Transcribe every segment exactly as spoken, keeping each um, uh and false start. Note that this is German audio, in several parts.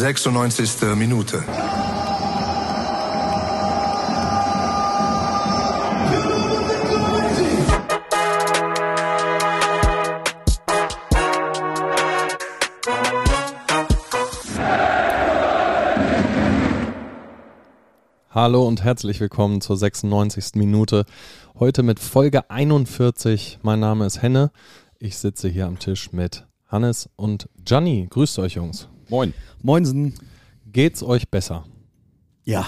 sechsundneunzigste Minute. Hallo und herzlich willkommen zur sechsundneunzigsten Minute. Heute mit Folge einundvierzig. Mein Name ist Henne. Ich sitze hier am Tisch mit Hannes und Gianni. Grüßt euch, Jungs. Moin. Moinsen. Geht's euch besser? Ja.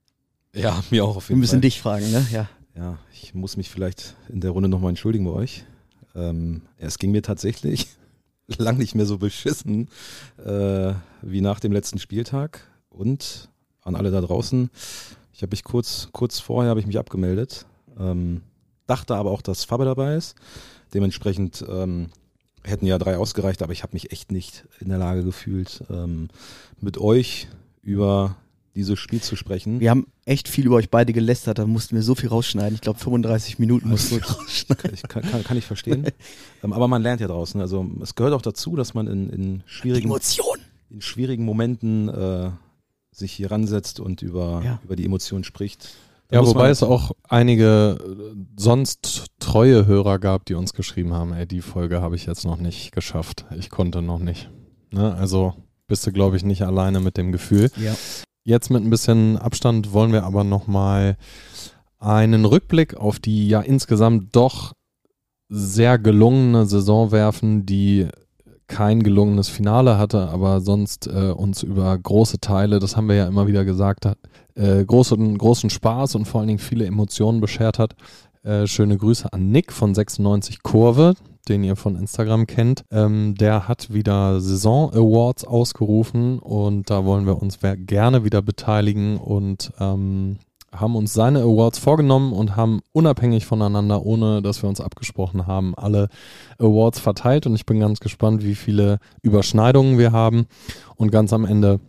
Ja, mir auch auf jeden Fall. Wir müssen dich fragen, ne? Ja. Ja, ich muss mich vielleicht in der Runde nochmal entschuldigen bei euch. Ähm, es ging mir tatsächlich lang nicht mehr so beschissen äh, wie nach dem letzten Spieltag. Und an alle da draußen, ich habe mich kurz, kurz vorher habe ich mich abgemeldet, ähm, dachte aber auch, dass Fabbe dabei ist. Dementsprechend ähm, hätten ja drei ausgereicht, aber ich habe mich echt nicht in der Lage gefühlt, ähm, mit euch über dieses Spiel zu sprechen. Wir haben echt viel über euch beide gelästert, da mussten wir so viel rausschneiden. Ich glaube fünfunddreißig Minuten mussten wir rausschneiden. Ich kann, kann, kann ich verstehen. ähm, aber man lernt ja draußen. Also es gehört auch dazu, dass man in, in schwierigen Emotionen. in schwierigen Momenten äh, sich hier ransetzt und über, ja. über die Emotionen spricht. Da ja, wobei es auch einige sonst treue Hörer gab, die uns geschrieben haben, ey, die Folge habe ich jetzt noch nicht geschafft. Ich konnte noch nicht. Ne? Also bist du, glaube ich, nicht alleine mit dem Gefühl. Ja. Jetzt mit ein bisschen Abstand wollen wir aber nochmal einen Rückblick auf die ja insgesamt doch sehr gelungene Saison werfen, die kein gelungenes Finale hatte, aber sonst äh, uns über große Teile, das haben wir ja immer wieder gesagt, äh, großen, großen Spaß und vor allen Dingen viele Emotionen beschert hat. Äh, schöne Grüße an Nick von sechsundneunzig Kurve, den ihr von Instagram kennt. Ähm, der hat wieder Saison-Awards ausgerufen und da wollen wir uns gerne wieder beteiligen und ähm, haben uns seine Awards vorgenommen und haben unabhängig voneinander, ohne dass wir uns abgesprochen haben, alle Awards verteilt und ich bin ganz gespannt, wie viele Überschneidungen wir haben und ganz am Ende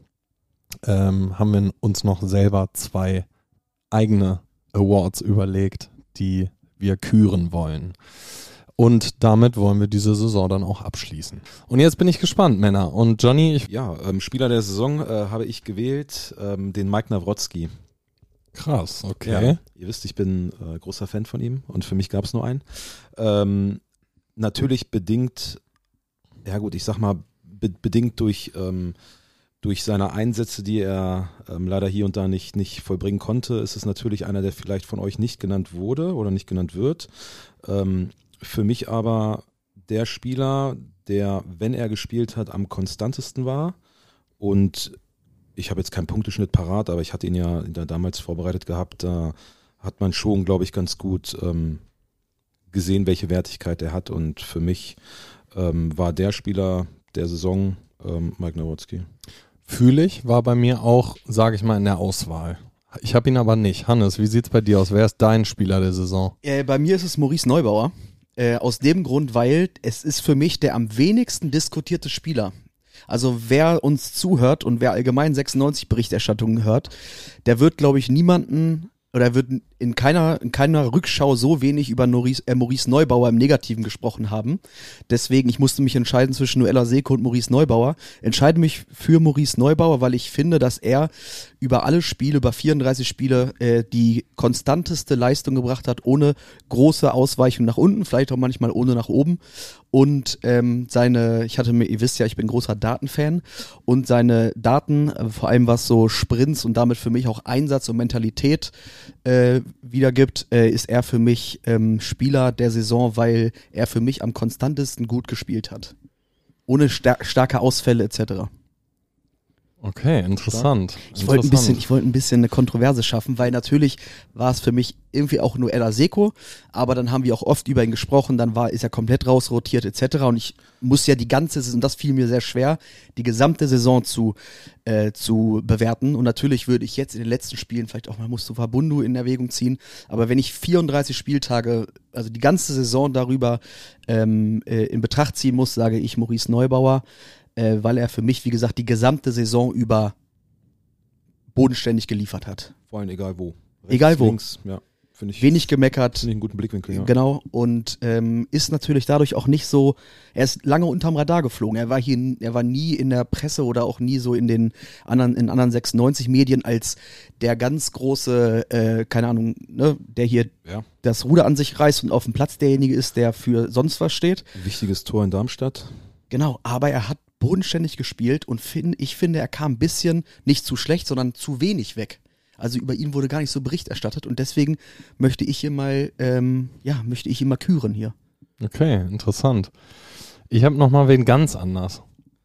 ähm, haben wir uns noch selber zwei eigene Awards überlegt, die wir küren wollen. Und damit wollen wir diese Saison dann auch abschließen. Und jetzt bin ich gespannt, Männer. Und Johnny, ich... Ja, ähm, Spieler der Saison äh, habe ich gewählt, ähm, den Mike Nawrocki. Krass, okay. Ja, ihr wisst, ich bin äh, großer Fan von ihm und für mich gab es nur einen. Ähm, natürlich bedingt, ja gut, ich sag mal, be- bedingt durch, ähm, durch seine Einsätze, die er ähm, leider hier und da nicht, nicht vollbringen konnte, ist es natürlich einer, der vielleicht von euch nicht genannt wurde oder nicht genannt wird. Ähm, für mich aber der Spieler, der, wenn er gespielt hat, am konstantesten war und ich habe jetzt keinen Punkteschnitt parat, aber ich hatte ihn ja damals vorbereitet gehabt. Da hat man schon, glaube ich, ganz gut ähm, gesehen, welche Wertigkeit er hat. Und für mich ähm, war der Spieler der Saison ähm, Mike Nawrocki. Fühle ich, war bei mir auch, sage ich mal, in der Auswahl. Ich habe ihn aber nicht. Hannes, wie sieht's bei dir aus? Wer ist dein Spieler der Saison? Äh, bei mir ist es Maurice Neubauer. Äh, aus dem Grund, weil es ist für mich der am wenigsten diskutierte Spieler. Also wer uns zuhört und wer allgemein sechsundneunzig Berichterstattungen hört, der wird, glaube ich, niemanden oder wird in keiner, in keiner Rückschau so wenig über Maurice, äh, Maurice Neubauer im Negativen gesprochen haben. Deswegen, ich musste mich entscheiden zwischen Noel Aseko und Maurice Neubauer. Entscheide mich für Maurice Neubauer, weil ich finde, dass er über alle Spiele, über vierunddreißig Spiele, äh, die konstanteste Leistung gebracht hat, ohne große Ausweichung nach unten, vielleicht auch manchmal ohne nach oben. Und ähm, seine, ich hatte mir, ihr wisst ja, ich bin großer Datenfan und seine Daten, äh, vor allem was so Sprints und damit für mich auch Einsatz und Mentalität äh, wiedergibt, äh, ist er für mich ähm, Spieler der Saison, weil er für mich am konstantesten gut gespielt hat. Ohne star- starke Ausfälle et cetera. Okay, interessant. Ich wollte ein bisschen, ich wollte ein bisschen eine Kontroverse schaffen, weil natürlich war es für mich irgendwie auch nur Noel Aseko, aber dann haben wir auch oft über ihn gesprochen, dann war, ist er komplett rausrotiert et cetera. Und ich muss ja die ganze Saison, das fiel mir sehr schwer, die gesamte Saison zu äh, zu bewerten. Und natürlich würde ich jetzt in den letzten Spielen vielleicht auch mal Mustafa Bundu in Erwägung ziehen, aber wenn ich vierunddreißig Spieltage, also die ganze Saison darüber ähm, äh, in Betracht ziehen muss, sage ich Maurice Neubauer, äh, weil er für mich, wie gesagt, die gesamte Saison über bodenständig geliefert hat. Vor allem egal wo. Rechts, Egal wo. Links, ja. Finde ich, wenig gemeckert. Finde ich einen guten Blickwinkel, ja. Genau, und ähm, ist natürlich dadurch auch nicht so, er ist lange unterm Radar geflogen. Er war hier, er war nie in der Presse oder auch nie so in den anderen, in anderen sechsundneunzig Medien als der ganz große, äh, keine Ahnung, ne, der hier Ja. das Ruder an sich reißt und auf dem Platz derjenige ist, der für sonst was steht. Wichtiges Tor in Darmstadt. Genau, aber er hat bodenständig gespielt und find, ich finde, er kam ein bisschen, nicht zu schlecht, sondern zu wenig weg. Also über ihn wurde gar nicht so Bericht erstattet und deswegen möchte ich ihn mal, ähm, ja, möchte ich ihn mal küren hier. Okay, interessant. Ich habe noch mal wen ganz anders.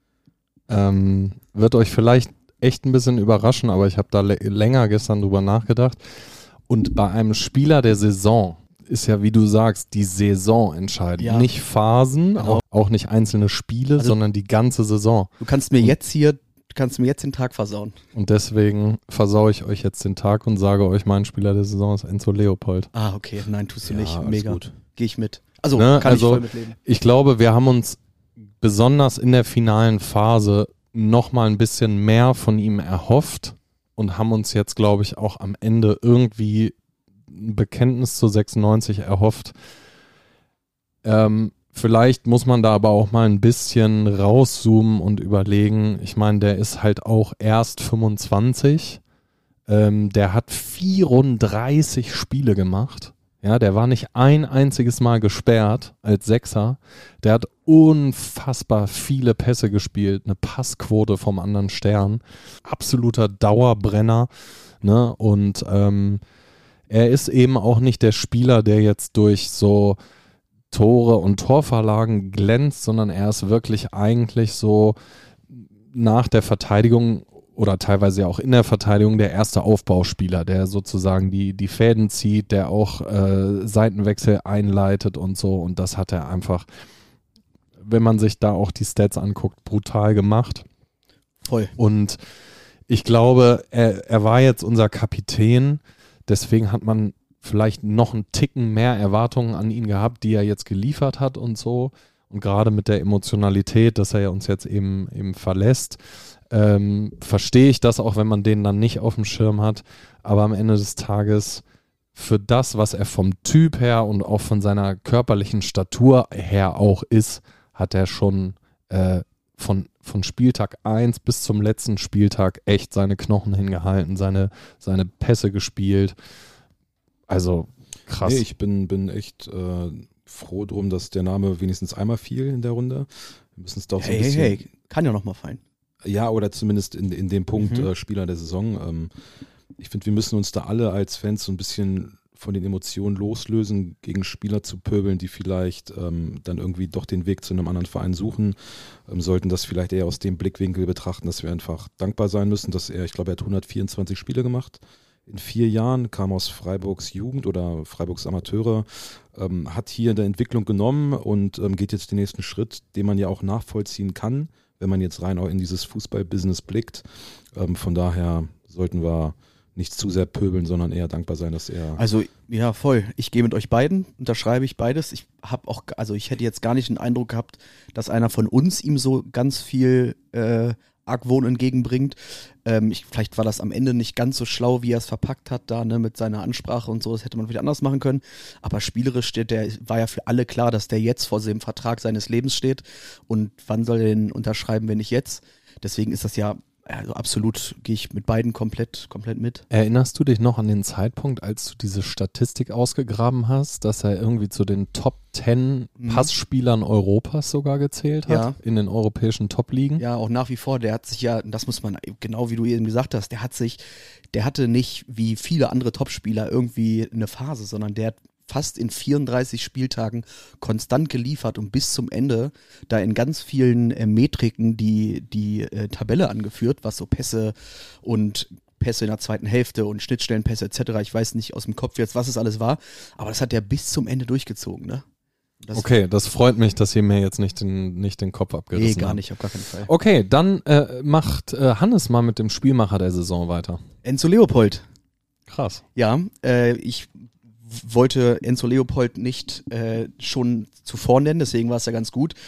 Ähm, wird euch vielleicht echt ein bisschen überraschen, aber ich habe da le- länger gestern drüber nachgedacht. Und bei einem Spieler der Saison ist ja, wie du sagst, die Saison entscheidend. Ja. Nicht Phasen, Genau. auch, auch nicht einzelne Spiele, Also- sondern die ganze Saison. Du kannst mir jetzt hier, du kannst mir jetzt den Tag versauen. Und deswegen versaue ich euch jetzt den Tag und sage euch, mein Spieler der Saison ist Enzo Leopold. Ah, okay, nein, tust du Ja, nicht. alles Mega. gut. Gehe ich mit. Also, Ne, kann also- ich voll mitleben. Ich glaube, wir haben uns besonders in der finalen Phase noch mal ein bisschen mehr von ihm erhofft und haben uns jetzt, glaube ich, auch am Ende irgendwie ein Bekenntnis zu sechsundneunzig erhofft. Ähm, vielleicht muss man da aber auch mal ein bisschen rauszoomen und überlegen. Ich meine, der ist halt auch erst fünfundzwanzig. Ähm, der hat vierunddreißig Spiele gemacht. Ja, der war nicht ein einziges Mal gesperrt als Sechser. Der hat unfassbar viele Pässe gespielt, eine Passquote vom anderen Stern. Absoluter Dauerbrenner. Ne? Und ähm, er ist eben auch nicht der Spieler, der jetzt durch so Tore und Torvorlagen glänzt, sondern er ist wirklich eigentlich so nach der Verteidigung oder teilweise ja auch in der Verteidigung der erste Aufbauspieler, der sozusagen die, die Fäden zieht, der auch äh, Seitenwechsel einleitet und so. Und das hat er einfach, wenn man sich da auch die Stats anguckt, brutal gemacht. Voll. Und ich glaube, er, er war jetzt unser Kapitän, deswegen hat man vielleicht noch einen Ticken mehr Erwartungen an ihn gehabt, die er jetzt geliefert hat und so. Und gerade mit der Emotionalität, dass er ja uns jetzt eben, eben verlässt, ähm, verstehe ich das auch, wenn man den dann nicht auf dem Schirm hat. Aber am Ende des Tages, für das, was er vom Typ her und auch von seiner körperlichen Statur her auch ist, hat er schon äh, von, von Spieltag eins bis zum letzten Spieltag echt seine Knochen hingehalten, seine, seine Pässe gespielt. Also krass. Nee, ich bin, bin echt äh, froh drum, dass der Name wenigstens einmal fiel in der Runde. Wir müssen es doch so Hey, ein hey, bisschen. hey, kann ja noch mal fallen. Ja, oder zumindest in, in dem Punkt Mhm. äh, Spieler der Saison. Ähm, ich finde, wir müssen uns da alle als Fans so ein bisschen von den Emotionen loslösen, gegen Spieler zu pöbeln, die vielleicht ähm, dann irgendwie doch den Weg zu einem anderen Verein suchen. Ähm, sollten das vielleicht eher aus dem Blickwinkel betrachten, dass wir einfach dankbar sein müssen, dass er, ich glaube, er hat hundertvierundzwanzig Spiele gemacht. In vier Jahren, kam aus Freiburgs Jugend oder Freiburgs Amateure, ähm, hat hier in der Entwicklung genommen und ähm, geht jetzt den nächsten Schritt, den man ja auch nachvollziehen kann, wenn man jetzt rein auch in dieses Fußball-Business blickt. Ähm, von daher sollten wir nicht zu sehr pöbeln, sondern eher dankbar sein, dass er... Also, ja, voll. Ich gehe mit euch beiden, unterschreibe ich beides. Ich habe auch, also ich hätte jetzt gar nicht den Eindruck gehabt, dass einer von uns ihm so ganz viel äh, Argwohn entgegenbringt. Ähm, ich, vielleicht war das am Ende nicht ganz so schlau, wie er es verpackt hat, da ne, mit seiner Ansprache und so. Das hätte man wieder anders machen können. Aber spielerisch steht der, war ja für alle klar, dass der jetzt vor dem Vertrag seines Lebens steht. Und wann soll er den unterschreiben, wenn nicht jetzt? Deswegen ist das ja, also absolut, gehe ich mit beiden komplett, komplett mit. Erinnerst du dich noch an den Zeitpunkt, als du diese Statistik ausgegraben hast, dass er irgendwie zu den Top zehn Mhm. Passspielern Europas sogar gezählt hat, Ja. in den europäischen Top-Ligen? Ja, auch nach wie vor, der hat sich ja, das muss man, genau wie du eben gesagt hast, der hat sich, der hatte nicht wie viele andere Topspieler irgendwie eine Phase, sondern der hat fast in vierunddreißig Spieltagen konstant geliefert und bis zum Ende da in ganz vielen äh, Metriken die, die äh, Tabelle angeführt, was so Pässe und Pässe in der zweiten Hälfte und Schnittstellenpässe et cetera. Ich weiß nicht aus dem Kopf jetzt, was es alles war, aber das hat der bis zum Ende durchgezogen, ne? Das Okay, das freut mich, dass ihr mir jetzt nicht den, nicht den Kopf abgerissen Nee, habt. gar nicht, auf gar keinen Fall. Okay, dann äh, macht äh, Hannes mal mit dem Spielmacher der Saison weiter. Enzo Leopold. Krass. Ja, äh, ich wollte Enzo Leopold nicht äh, schon zuvor nennen, deswegen war es ja ganz gut.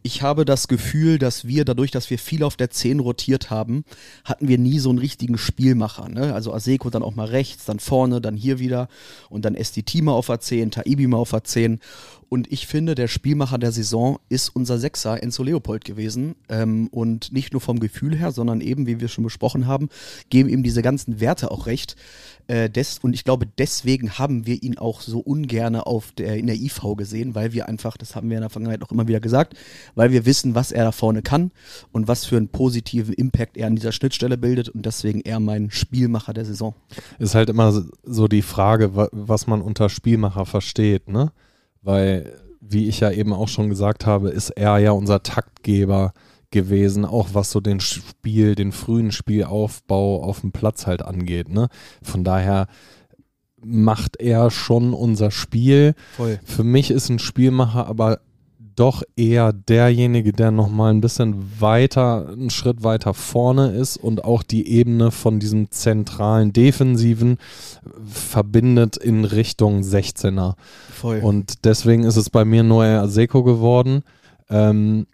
Ich habe das Gefühl, dass wir dadurch, dass wir viel auf der zehn rotiert haben, hatten wir nie so einen richtigen Spielmacher. Ne? Also Aseko dann auch mal rechts, dann vorne, dann hier wieder und dann S D T mal auf der zehn, Taibi mal auf der zehn. Und ich finde, der Spielmacher der Saison ist unser Sechser Enzo Leopold gewesen. Ähm, und nicht nur vom Gefühl her, sondern eben, wie wir schon besprochen haben, geben ihm diese ganzen Werte auch recht. Äh, des, und ich glaube, deswegen haben wir ihn auch so ungerne auf der, in der I V gesehen, weil wir einfach, das haben wir in der Vergangenheit auch immer wieder gesagt, weil wir wissen, was er da vorne kann und was für einen positiven Impact er an dieser Schnittstelle bildet und deswegen eher mein Spielmacher der Saison. Ist halt immer so die Frage, was man unter Spielmacher versteht, ne? Weil, wie ich ja eben auch schon gesagt habe, ist er ja unser Taktgeber gewesen, auch was so den Spiel, den frühen Spielaufbau auf dem Platz halt angeht, ne? Von daher macht er schon unser Spiel. Voll. Für mich ist ein Spielmacher aber doch eher derjenige, der nochmal ein bisschen weiter, einen Schritt weiter vorne ist und auch die Ebene von diesem zentralen Defensiven verbindet in Richtung sechzehner. Voll. Und deswegen ist es bei mir Noel Aseko geworden, ähm,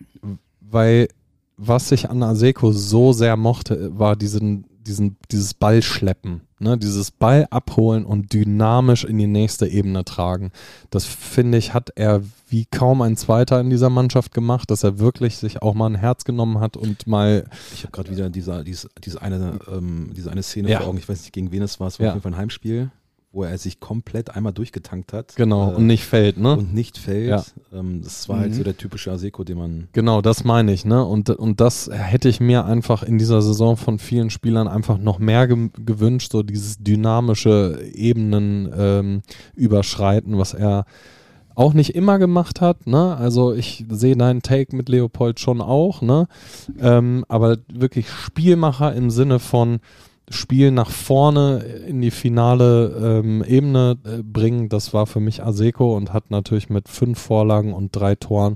weil was ich an Aseko so sehr mochte, war diesen, diesen, dieses Ballschleppen, ne? Dieses Ball abholen und dynamisch in die nächste Ebene tragen. Das finde ich, hat er wie kaum ein Zweiter in dieser Mannschaft gemacht, dass er wirklich sich auch mal ein Herz genommen hat und mal. Ich habe gerade wieder diese, diese, diese, eine, ähm, diese eine Szene Ja. vor Augen, ich weiß nicht, gegen wen es war, es war Ja. auf jeden Fall ein Heimspiel, wo er sich komplett einmal durchgetankt hat. Genau, äh, und nicht fällt, ne? Und nicht fällt. Ja. Ähm, das war halt Mhm. so der typische Aseko, den man. Genau, das meine ich, ne? Und, und das hätte ich mir einfach in dieser Saison von vielen Spielern einfach noch mehr ge- gewünscht, so dieses dynamische Ebenen ähm, überschreiten, was er auch nicht immer gemacht hat, ne? Also ich sehe deinen Take mit Leopold schon auch, ne? Ähm, aber wirklich Spielmacher im Sinne von Spiel nach vorne in die finale ähm, Ebene äh, bringen, das war für mich Aseko und hat natürlich mit fünf Vorlagen und drei Toren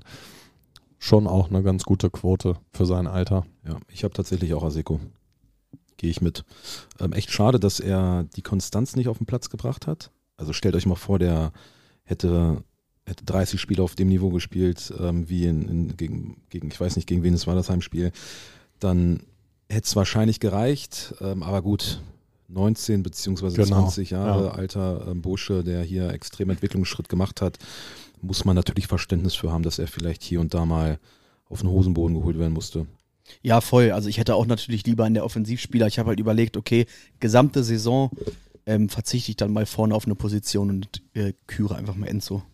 schon auch eine ganz gute Quote für sein Alter. Ja, ich habe tatsächlich auch Aseko. Gehe ich mit. Ähm, echt schade, dass er die Konstanz nicht auf den Platz gebracht hat. Also stellt euch mal vor, der hätte, hätte dreißig Spiele auf dem Niveau gespielt, ähm, wie in, in, gegen, gegen, ich weiß nicht, gegen wen es war, das Heimspiel. Dann hätte es wahrscheinlich gereicht, ähm, aber gut, neunzehn beziehungsweise Genau, zwanzig Jahre ja. alter ähm, Bursche, der hier extrem Entwicklungsschritt gemacht hat, muss man natürlich Verständnis für haben, dass er vielleicht hier und da mal auf den Hosenboden geholt werden musste. Ja, voll. Also ich hätte auch natürlich lieber in der Offensivspieler. Ich habe halt überlegt, okay, gesamte Saison ähm, verzichte ich dann mal vorne auf eine Position und äh, küre einfach mal Enzo.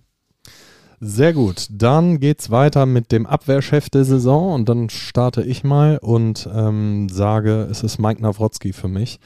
Sehr gut, dann geht's weiter mit dem Abwehrchef der Saison und dann starte ich mal und ähm, sage, es ist Mike Nawrocki für mich.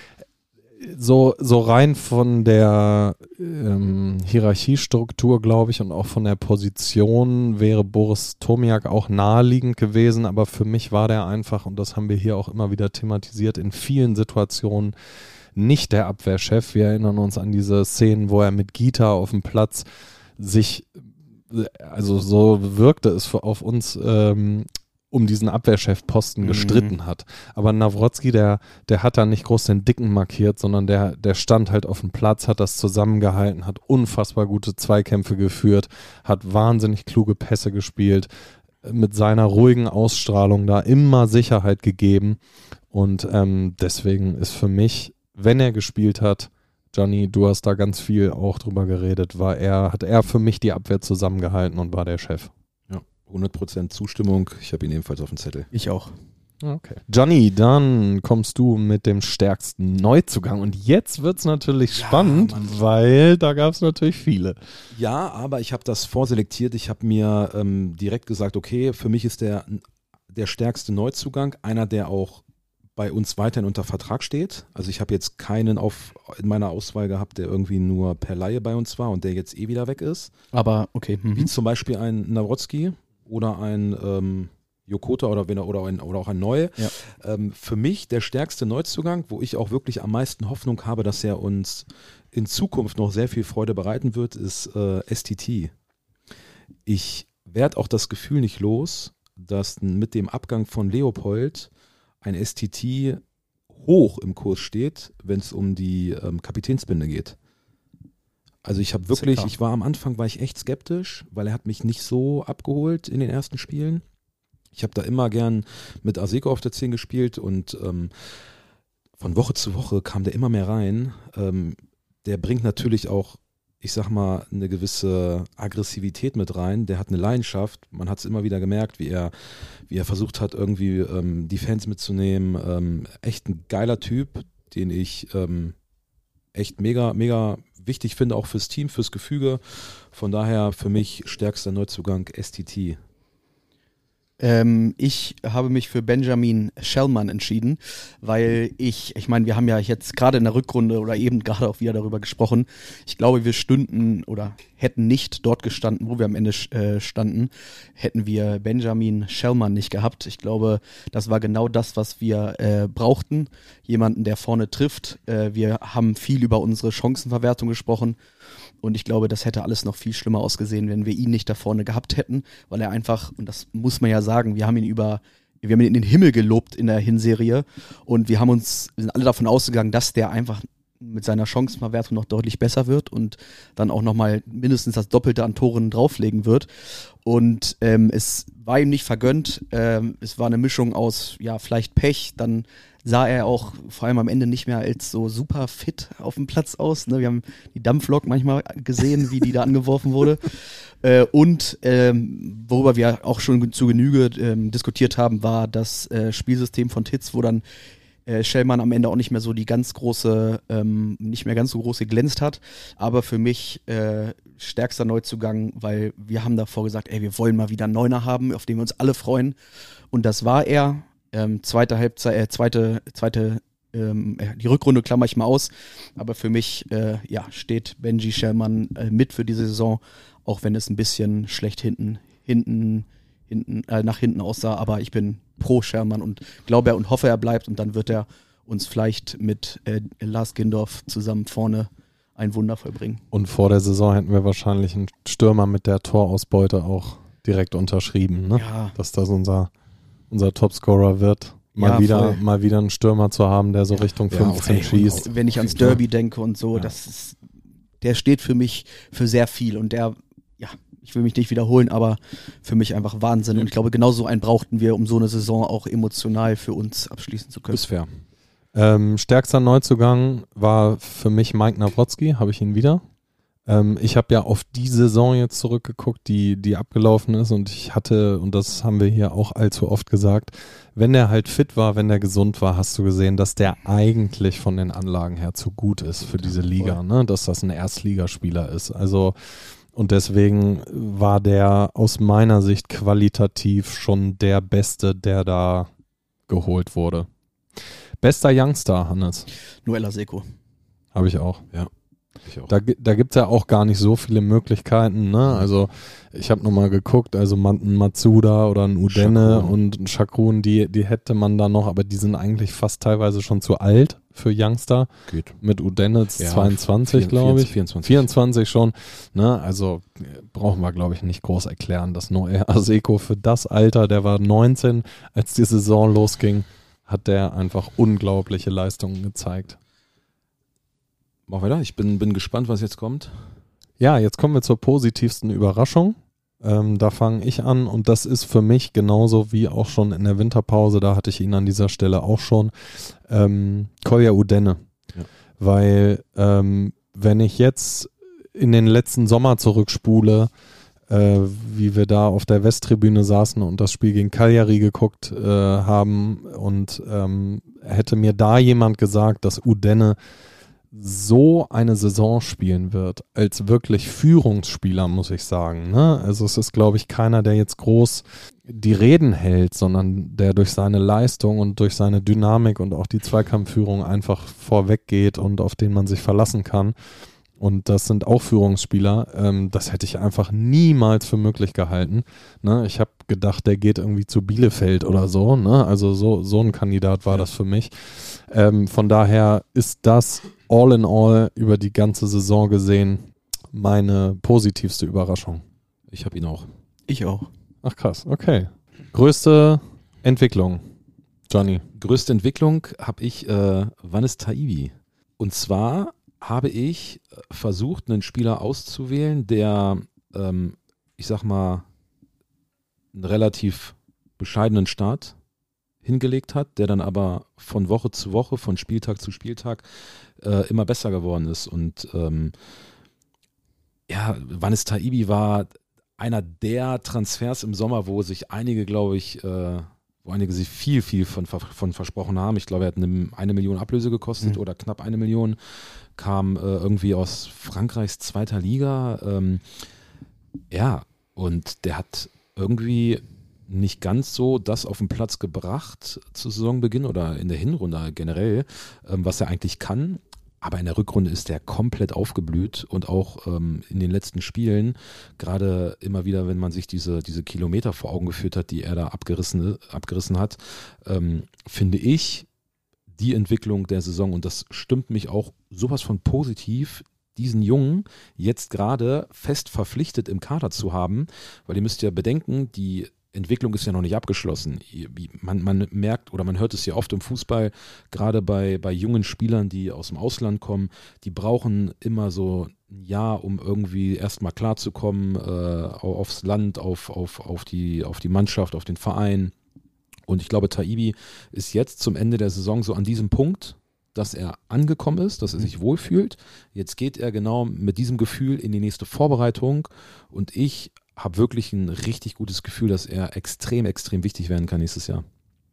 So, so rein von der ähm, Hierarchiestruktur, glaube ich, und auch von der Position wäre Boris Tomiak auch naheliegend gewesen, aber für mich war der einfach, und das haben wir hier auch immer wieder thematisiert, in vielen Situationen nicht der Abwehrchef. Wir erinnern uns an diese Szenen, wo er mit Gita auf dem Platz sich, also so wirkte es für, auf uns, ähm, um diesen Abwehrchefposten Mhm. gestritten hat. Aber Nawrocki, der, der hat da nicht groß den Dicken markiert, sondern der, der stand halt auf dem Platz, hat das zusammengehalten, hat unfassbar gute Zweikämpfe geführt, hat wahnsinnig kluge Pässe gespielt, mit seiner ruhigen Ausstrahlung da immer Sicherheit gegeben. Und ähm, deswegen ist für mich, wenn er gespielt hat, Gianni, du hast da ganz viel auch drüber geredet, war er, hat er für mich die Abwehr zusammengehalten und war der Chef. Ja, hundert Prozent Zustimmung. Ich habe ihn ebenfalls auf dem Zettel. Ich auch. Okay. Gianni, dann kommst du mit dem stärksten Neuzugang. Und jetzt wird es natürlich Ja, spannend, Mann. weil da gab es natürlich viele. Ja, aber ich habe das vorselektiert. Ich habe mir ähm, direkt gesagt, okay, für mich ist der, der stärkste Neuzugang einer, der auch bei uns weiterhin unter Vertrag steht. Also ich habe jetzt keinen auf in meiner Auswahl gehabt, der irgendwie nur per Laie bei uns war und der jetzt eh wieder weg ist. Aber okay. Mhm. Wie zum Beispiel ein Nawrocki oder ein ähm, Yokota oder, wenn er, oder, ein, oder auch ein Neu. Ja. Ähm, für mich der stärkste Neuzugang, wo ich auch wirklich am meisten Hoffnung habe, dass er uns in Zukunft noch sehr viel Freude bereiten wird, ist äh, S T T. Ich werde auch das Gefühl nicht los, dass mit dem Abgang von Leopold ein S T T hoch im Kurs steht, wenn es um die ähm, Kapitänsbinde geht. Also ich habe wirklich, ich war am Anfang, war ich echt skeptisch, weil er hat mich nicht so abgeholt in den ersten Spielen. Ich habe da immer gern mit Aseko auf der zehn gespielt und ähm, von Woche zu Woche kam der immer mehr rein. Ähm, der bringt natürlich auch, ich sag mal, eine gewisse Aggressivität mit rein. Der hat eine Leidenschaft. Man hat es immer wieder gemerkt, wie er, wie er versucht hat, irgendwie ähm, die Fans mitzunehmen. Ähm, echt ein geiler Typ, den ich ähm, echt mega, mega wichtig finde, auch fürs Team, fürs Gefüge. Von daher für mich stärkster Neuzugang S T T. Ähm, ich habe mich für Benjamin Schellmann entschieden, weil ich, ich meine, wir haben ja jetzt gerade in der Rückrunde oder eben gerade auch wieder darüber gesprochen. Ich glaube, wir stünden oder hätten nicht dort gestanden, wo wir am Ende äh, standen, hätten wir Benjamin Schellmann nicht gehabt. Ich glaube, das war genau das, was wir äh, brauchten. Jemanden, der vorne trifft. Äh, wir haben viel über unsere Chancenverwertung gesprochen. Und ich glaube, das hätte alles noch viel schlimmer ausgesehen, wenn wir ihn nicht da vorne gehabt hätten, weil er einfach, und das muss man ja sagen, wir haben ihn über, wir haben ihn in den Himmel gelobt in der Hinserie und wir haben uns, wir sind alle davon ausgegangen, dass der einfach mit seiner Chancenverwertung noch deutlich besser wird und dann auch nochmal mindestens das Doppelte an Toren drauflegen wird. Und ähm, es war ihm nicht vergönnt, ähm, es war eine Mischung aus, ja, vielleicht Pech, dann sah er auch vor allem am Ende nicht mehr als so super fit auf dem Platz aus. Ne? Wir haben die Dampflok manchmal gesehen, wie die da angeworfen wurde. Äh, und ähm, worüber wir auch schon zu Genüge ähm, diskutiert haben, war das äh, Spielsystem von Titz, wo dann äh, Schellmann am Ende auch nicht mehr so die ganz große, ähm, nicht mehr ganz so groß geglänzt hat. Aber für mich äh, stärkster Neuzugang, weil wir haben davor gesagt, ey, wir wollen mal wieder einen Neuner haben, auf den wir uns alle freuen. Und das war er. Ähm, zweite Halbzeit, äh, zweite, zweite, ähm, die Rückrunde klammer ich mal aus, aber für mich, äh, ja, steht Benji Schellmann äh, mit für diese Saison, auch wenn es ein bisschen schlecht hinten, hinten, hinten, äh, nach hinten aussah, aber ich bin pro Schellmann und glaube er und hoffe, er bleibt und dann wird er uns vielleicht mit äh, Lars Gindorf zusammen vorne ein Wunder vollbringen. Und vor der Saison hätten wir wahrscheinlich einen Stürmer mit der Torausbeute auch direkt unterschrieben, ne? Ja. Dass das unser unser Topscorer wird, mal Ja, wieder voll. mal wieder einen Stürmer zu haben, der so Richtung Ja, fünfzehn okay. schießt. Wenn ich ans Derby denke und so, Ja. das ist, der steht für mich für sehr viel und der, ja, ich will mich nicht wiederholen, aber für mich einfach Wahnsinn und ich glaube, genau so einen brauchten wir, um so eine Saison auch emotional für uns abschließen zu können. Ist fair. Ähm, stärkster Neuzugang war für mich Mike Nawrocki, habe ich ihn wieder. Ähm, ich habe ja auf die Saison jetzt zurückgeguckt, die, die abgelaufen ist und ich hatte, und das haben wir hier auch allzu oft gesagt, wenn der halt fit war, wenn der gesund war, hast du gesehen, dass der eigentlich von den Anlagen her zu gut ist für diese Liga, ne? Dass das ein Erstligaspieler ist. Also, und deswegen war der aus meiner Sicht qualitativ schon der Beste, der da geholt wurde. Bester Youngster, Hannes, Noel Aseko. habe ich auch. Ja, ich auch. Da, gi- da gibt es ja auch gar nicht so viele Möglichkeiten, ne? Also ich habe nochmal geguckt, also Ma- ein Matsuda oder ein Udenne Shakrun. und ein Shakrun, die, die hätte man da noch, aber die sind eigentlich fast teilweise schon zu alt für Youngster. Geht. Mit Udenne Ja, zweiundzwanzig, vier- glaube ich. vierundzwanzig. vierundzwanzig schon, ne? Also äh, brauchen wir, glaube ich, nicht groß erklären, dass Noel Aseko für das Alter, der war neunzehn, als die Saison losging, hat der einfach unglaubliche Leistungen gezeigt. Mach weiter, ich bin, bin gespannt, was jetzt kommt. Ja, jetzt kommen wir zur positivsten Überraschung. Ähm, da fange ich an und das ist für mich genauso wie auch schon in der Winterpause, da hatte ich ihn an dieser Stelle auch schon, ähm, Kolja Udenne. Ja. Weil ähm, wenn ich jetzt in den letzten Sommer zurückspule, äh, wie wir da auf der Westtribüne saßen und das Spiel gegen Cagliari geguckt äh, haben und ähm, hätte mir da jemand gesagt, dass Udenne so eine Saison spielen wird, als wirklich Führungsspieler, muss ich sagen. Ne? Also es ist, glaube ich, keiner, der jetzt groß die Reden hält, sondern der durch seine Leistung und durch seine Dynamik und auch die Zweikampfführung einfach vorweg geht und auf den man sich verlassen kann. Und das sind auch Führungsspieler. Ähm, das hätte ich einfach niemals für möglich gehalten. Ne? Ich habe gedacht, der geht irgendwie zu Bielefeld oder so. Ne? Also so, so ein Kandidat war das für mich. Ähm, von daher ist das all in all über die ganze Saison gesehen meine positivste Überraschung. Ich habe ihn auch. Ich auch. Ach krass, okay. Größte Entwicklung, Johnny. Größte Entwicklung habe ich äh, Vannes Taibi. Und zwar habe ich versucht, einen Spieler auszuwählen, der, ähm, ich sag mal, einen relativ bescheidenen Start hingelegt hat, der dann aber von Woche zu Woche, von Spieltag zu Spieltag äh, immer besser geworden ist. Und ähm, ja, Wannes Taibi war einer der Transfers im Sommer, wo sich einige, glaube ich, äh, wo einige sich viel, viel von, von versprochen haben. Ich glaube, er hat eine, eine Million Ablöse gekostet mhm. oder knapp eine Million, kam äh, irgendwie aus Frankreichs zweiter Liga. Ähm, ja, und der hat irgendwie nicht ganz so das auf den Platz gebracht zu Saisonbeginn oder in der Hinrunde generell, ähm, was er eigentlich kann. Aber in der Rückrunde ist er komplett aufgeblüht und auch ähm, in den letzten Spielen, gerade immer wieder, wenn man sich diese, diese Kilometer vor Augen geführt hat, die er da abgerissen, abgerissen hat, ähm, finde ich die Entwicklung der Saison, und das stimmt mich auch sowas von positiv, diesen Jungen jetzt gerade fest verpflichtet im Kader zu haben, weil ihr müsst ja bedenken, die Entwicklung ist ja noch nicht abgeschlossen. Man, man merkt oder man hört es ja oft im Fußball, gerade bei, bei jungen Spielern, die aus dem Ausland kommen, die brauchen immer so ein Jahr, um irgendwie erstmal klarzukommen, äh, aufs Land, auf, auf, auf, die, auf die Mannschaft, auf den Verein. Und ich glaube, Taibi ist jetzt zum Ende der Saison so an diesem Punkt, dass er angekommen ist, dass er sich wohlfühlt. Jetzt geht er genau mit diesem Gefühl in die nächste Vorbereitung, und ich habe wirklich ein richtig gutes Gefühl, dass er extrem, extrem wichtig werden kann nächstes Jahr.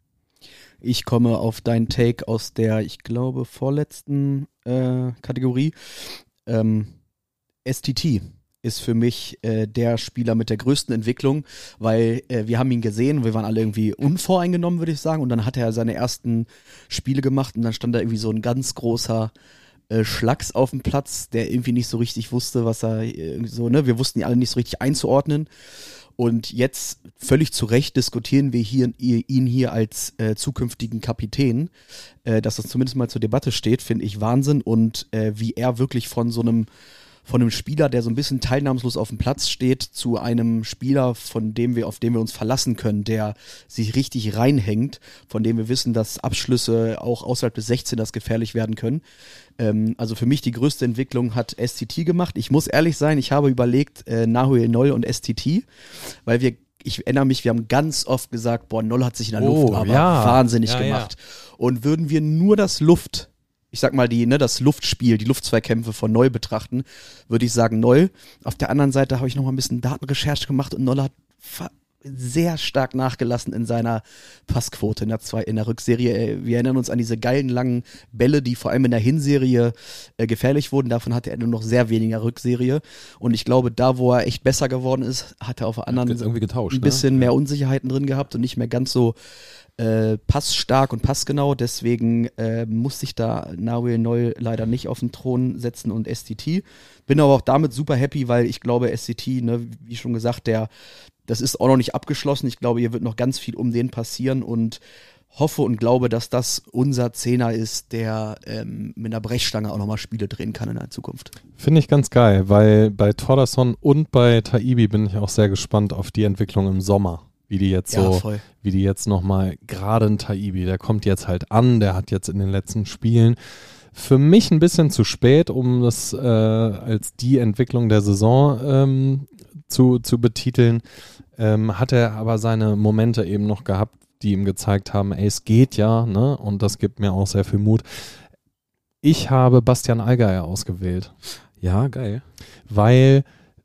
Ich komme auf deinen Take aus der, ich glaube, vorletzten äh, Kategorie. Ähm, S T T ist für mich äh, der Spieler mit der größten Entwicklung, weil äh, wir haben ihn gesehen, wir waren alle irgendwie unvoreingenommen, würde ich sagen, und dann hat er seine ersten Spiele gemacht und dann stand da irgendwie so ein ganz großer Schlacks auf dem Platz, der irgendwie nicht so richtig wusste, was er so, ne, wir wussten ihn alle nicht so richtig einzuordnen. Und jetzt völlig zu Recht diskutieren wir hier, ihn hier als äh, zukünftigen Kapitän. Äh, dass das zumindest mal zur Debatte steht, finde ich Wahnsinn. Und äh, wie er wirklich von so einem von einem Spieler, der so ein bisschen teilnahmslos auf dem Platz steht, zu einem Spieler, von dem wir, auf den wir uns verlassen können, der sich richtig reinhängt, von dem wir wissen, dass Abschlüsse auch außerhalb des sechzehners gefährlich werden können. Ähm, also für mich die größte Entwicklung hat S T T gemacht. Ich muss ehrlich sein, ich habe überlegt, äh, Nahuel Noll und S T T, weil wir, ich erinnere mich, wir haben ganz oft gesagt, boah, Noll hat sich in der oh, Luft aber ja. wahnsinnig ja, gemacht. Ja. Und würden wir nur das Luft ich sag mal, die, ne, das Luftspiel, die Luftzweikämpfe von Noll betrachten, würde ich sagen Noll. Auf der anderen Seite habe ich noch mal ein bisschen Datenrecherche gemacht und Noll hat sehr stark nachgelassen in seiner Passquote in der, zwei, in der Rückserie. Wir erinnern uns an diese geilen langen Bälle, die vor allem in der Hinserie äh, gefährlich wurden. Davon hatte er nur noch sehr weniger Rückserie. Und ich glaube, da, wo er echt besser geworden ist, hat er auf der anderen ja, irgendwie getauscht, ein bisschen ne? mehr Unsicherheiten drin gehabt und nicht mehr ganz so Äh, passstark und passgenau, deswegen äh, musste ich da Nahuel Noll leider nicht auf den Thron setzen und S T T. Bin aber auch damit super happy, weil ich glaube, S T T, ne, wie schon gesagt, der, das ist auch noch nicht abgeschlossen. Ich glaube, hier wird noch ganz viel um den passieren und hoffe und glaube, dass das unser Zehner ist, der ähm, mit einer Brechstange auch nochmal Spiele drehen kann in der Zukunft. Finde ich ganz geil, weil bei Thordarson und bei Taibi bin ich auch sehr gespannt auf die Entwicklung im Sommer. Wie die jetzt Ja, so, voll. wie die jetzt nochmal, gerade ein Taibi, der kommt jetzt halt an, der hat jetzt in den letzten Spielen für mich ein bisschen zu spät, um das äh, als die Entwicklung der Saison ähm, zu, zu betiteln, ähm, hat er aber seine Momente eben noch gehabt, die ihm gezeigt haben, ey, es geht ja, ne, und das gibt mir auch sehr viel Mut. Ich habe Bastian Allgeier ausgewählt. Ja, geil. Weil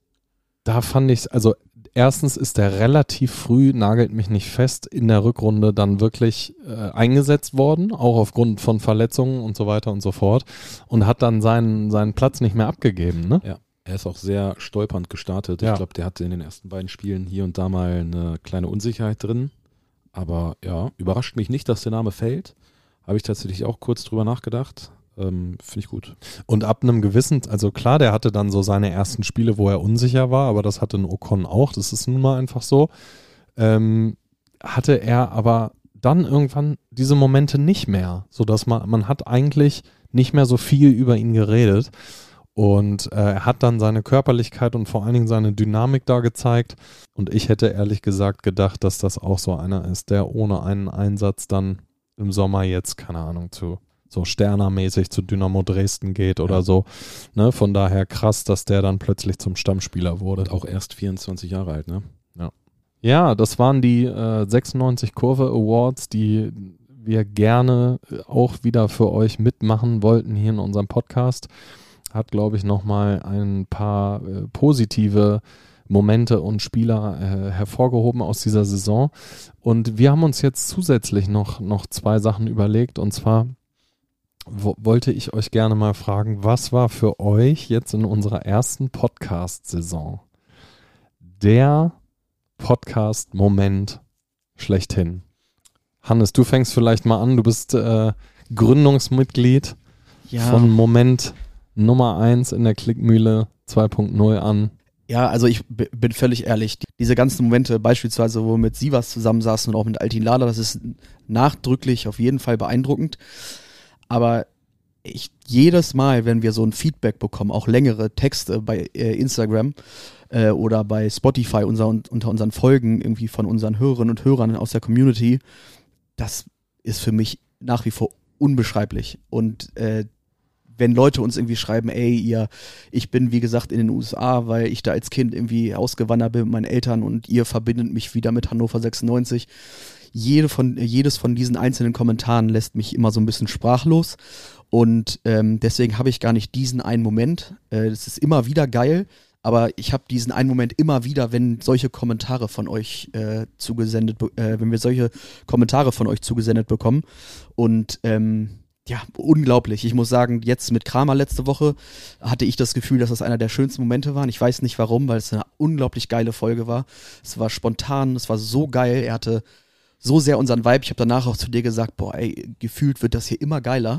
da fand ich, also erstens ist er relativ früh, nagelt mich nicht fest, in der Rückrunde dann wirklich äh, eingesetzt worden, auch aufgrund von Verletzungen und so weiter und so fort, und hat dann seinen, seinen Platz nicht mehr abgegeben, ne? Ja, er ist auch sehr stolpernd gestartet. Ja. Ich glaube, der hatte in den ersten beiden Spielen hier und da mal eine kleine Unsicherheit drin. Aber ja, überrascht mich nicht, dass der Name fällt. Habe ich tatsächlich auch kurz drüber nachgedacht. Ähm, Finde ich gut. Und ab einem gewissen, also klar, der hatte dann so seine ersten Spiele, wo er unsicher war, aber das hatte ein Ocon auch, das ist nun mal einfach so. Ähm, hatte er aber dann irgendwann diese Momente nicht mehr, sodass man, man hat eigentlich nicht mehr so viel über ihn geredet. Und äh, er hat dann seine Körperlichkeit und vor allen Dingen seine Dynamik da gezeigt. Und ich hätte ehrlich gesagt gedacht, dass das auch so einer ist, der ohne einen Einsatz dann im Sommer jetzt, keine Ahnung, zu so Sterner-mäßig zu Dynamo Dresden geht oder so. Ne? Von daher krass, dass der dann plötzlich zum Stammspieler wurde. Und auch erst vierundzwanzig Jahre alt, ne? Ja, ja, das waren die äh, sechsundneunzig Kurve Awards, die wir gerne auch wieder für euch mitmachen wollten hier in unserem Podcast. Hat, glaube ich, nochmal ein paar äh, positive Momente und Spieler äh, hervorgehoben aus dieser Saison. Und wir haben uns jetzt zusätzlich noch, noch zwei Sachen überlegt. Und zwar wo, wollte ich euch gerne mal fragen, was war für euch jetzt in unserer ersten Podcast-Saison der Podcast-Moment schlechthin? Hannes, du fängst vielleicht mal an. Du bist äh, Gründungsmitglied Ja. von Moment Nummer eins in der Klickmühle zwei Punkt null an. Ja, also ich b- bin völlig ehrlich. Die- Diese ganzen Momente, beispielsweise, wo wir mit Sivas zusammensaßen und auch mit Altin Lala, das ist nachdrücklich auf jeden Fall beeindruckend. Aber ich, jedes Mal, wenn wir so ein Feedback bekommen, auch längere Texte bei äh, Instagram äh, oder bei Spotify unser, unter unseren Folgen irgendwie von unseren Hörerinnen und Hörern aus der Community, das ist für mich nach wie vor unbeschreiblich. Und äh, wenn Leute uns irgendwie schreiben, ey, ihr, ich bin wie gesagt in den U S A, weil ich da als Kind irgendwie ausgewandert bin mit meinen Eltern und ihr verbindet mich wieder mit Hannover sechsundneunzig. Jede von, jedes von diesen einzelnen Kommentaren lässt mich immer so ein bisschen sprachlos und ähm, deswegen habe ich gar nicht diesen einen Moment. Äh, das ist immer wieder geil, aber ich habe diesen einen Moment immer wieder, wenn solche Kommentare von euch äh, zugesendet, be- äh, wenn wir solche Kommentare von euch zugesendet bekommen und ähm, ja, unglaublich. Ich muss sagen, jetzt mit Kramer letzte Woche hatte ich das Gefühl, dass das einer der schönsten Momente waren. Ich weiß nicht warum, weil es eine unglaublich geile Folge war. Es war spontan, es war so geil. Er hatte so sehr unseren Vibe. Ich habe danach auch zu dir gesagt, boah, ey, gefühlt wird das hier immer geiler.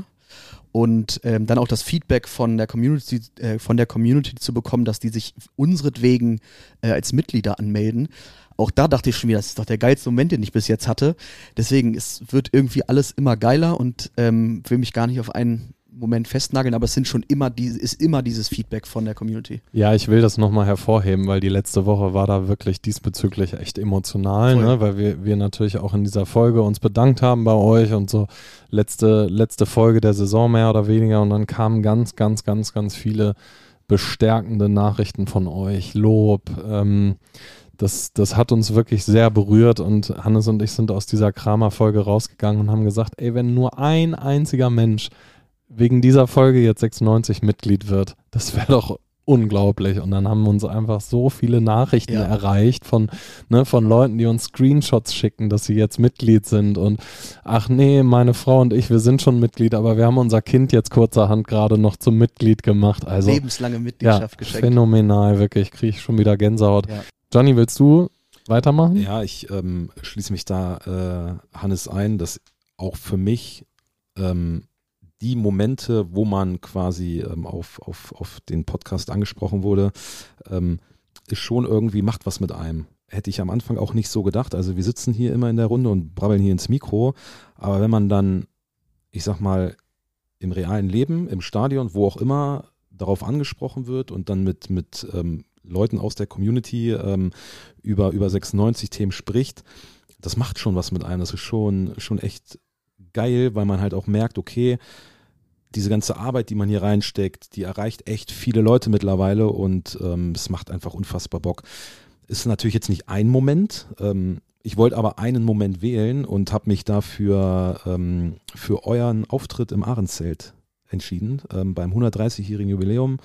Und ähm, dann auch das Feedback von der Community, äh, von der Community zu bekommen, dass die sich unseretwegen äh, als Mitglieder anmelden. Auch da dachte ich schon wieder, das ist doch der geilste Moment, den ich bis jetzt hatte. Deswegen, es wird irgendwie alles immer geiler und ähm, will mich gar nicht auf einen Moment festnageln, aber es sind schon immer die, ist immer dieses Feedback von der Community. Ja, ich will das nochmal hervorheben, weil die letzte Woche war da wirklich diesbezüglich echt emotional, ne? Weil wir, wir natürlich auch in dieser Folge uns bedankt haben bei euch und so letzte, letzte Folge der Saison mehr oder weniger und dann kamen ganz, ganz, ganz, ganz viele bestärkende Nachrichten von euch, Lob, ähm, Das, das hat uns wirklich sehr berührt und Hannes und ich sind aus dieser Kramer-Folge rausgegangen und haben gesagt, ey, wenn nur ein einziger Mensch wegen dieser Folge jetzt sechsundneunzig Mitglied wird, das wäre doch unglaublich. Und dann haben uns einfach so viele Nachrichten Ja. erreicht von, ne, von Leuten, die uns Screenshots schicken, dass sie jetzt Mitglied sind und ach nee, meine Frau und ich, wir sind schon Mitglied, aber wir haben unser Kind jetzt kurzerhand gerade noch zum Mitglied gemacht. Also Lebenslange Mitgliedschaft ja, geschenkt. phänomenal, wirklich, kriege ich schon wieder Gänsehaut. Ja. Johnny, willst du weitermachen? Ja, ich ähm, schließe mich da äh, Hannes ein, dass auch für mich ähm, die Momente, wo man quasi ähm, auf, auf, auf den Podcast angesprochen wurde, ähm, ist schon irgendwie, macht was mit einem. Hätte ich am Anfang auch nicht so gedacht. Also wir sitzen hier immer in der Runde und brabbeln hier ins Mikro, aber wenn man dann, ich sag mal, im realen Leben, im Stadion, wo auch immer, darauf angesprochen wird und dann mit, mit ähm, Leuten aus der Community ähm, über, über sechsundneunzig Themen spricht, das macht schon was mit einem. Das ist schon, schon echt geil, weil man halt auch merkt, okay, diese ganze Arbeit, die man hier reinsteckt, die erreicht echt viele Leute mittlerweile und ähm, es macht einfach unfassbar Bock. Ist natürlich jetzt nicht ein Moment, ähm, ich wollte aber einen Moment wählen und habe mich dafür ähm, für euren Auftritt im Ahrenzelt entschieden, ähm, beim hundertdreißigjährigen Jubiläum.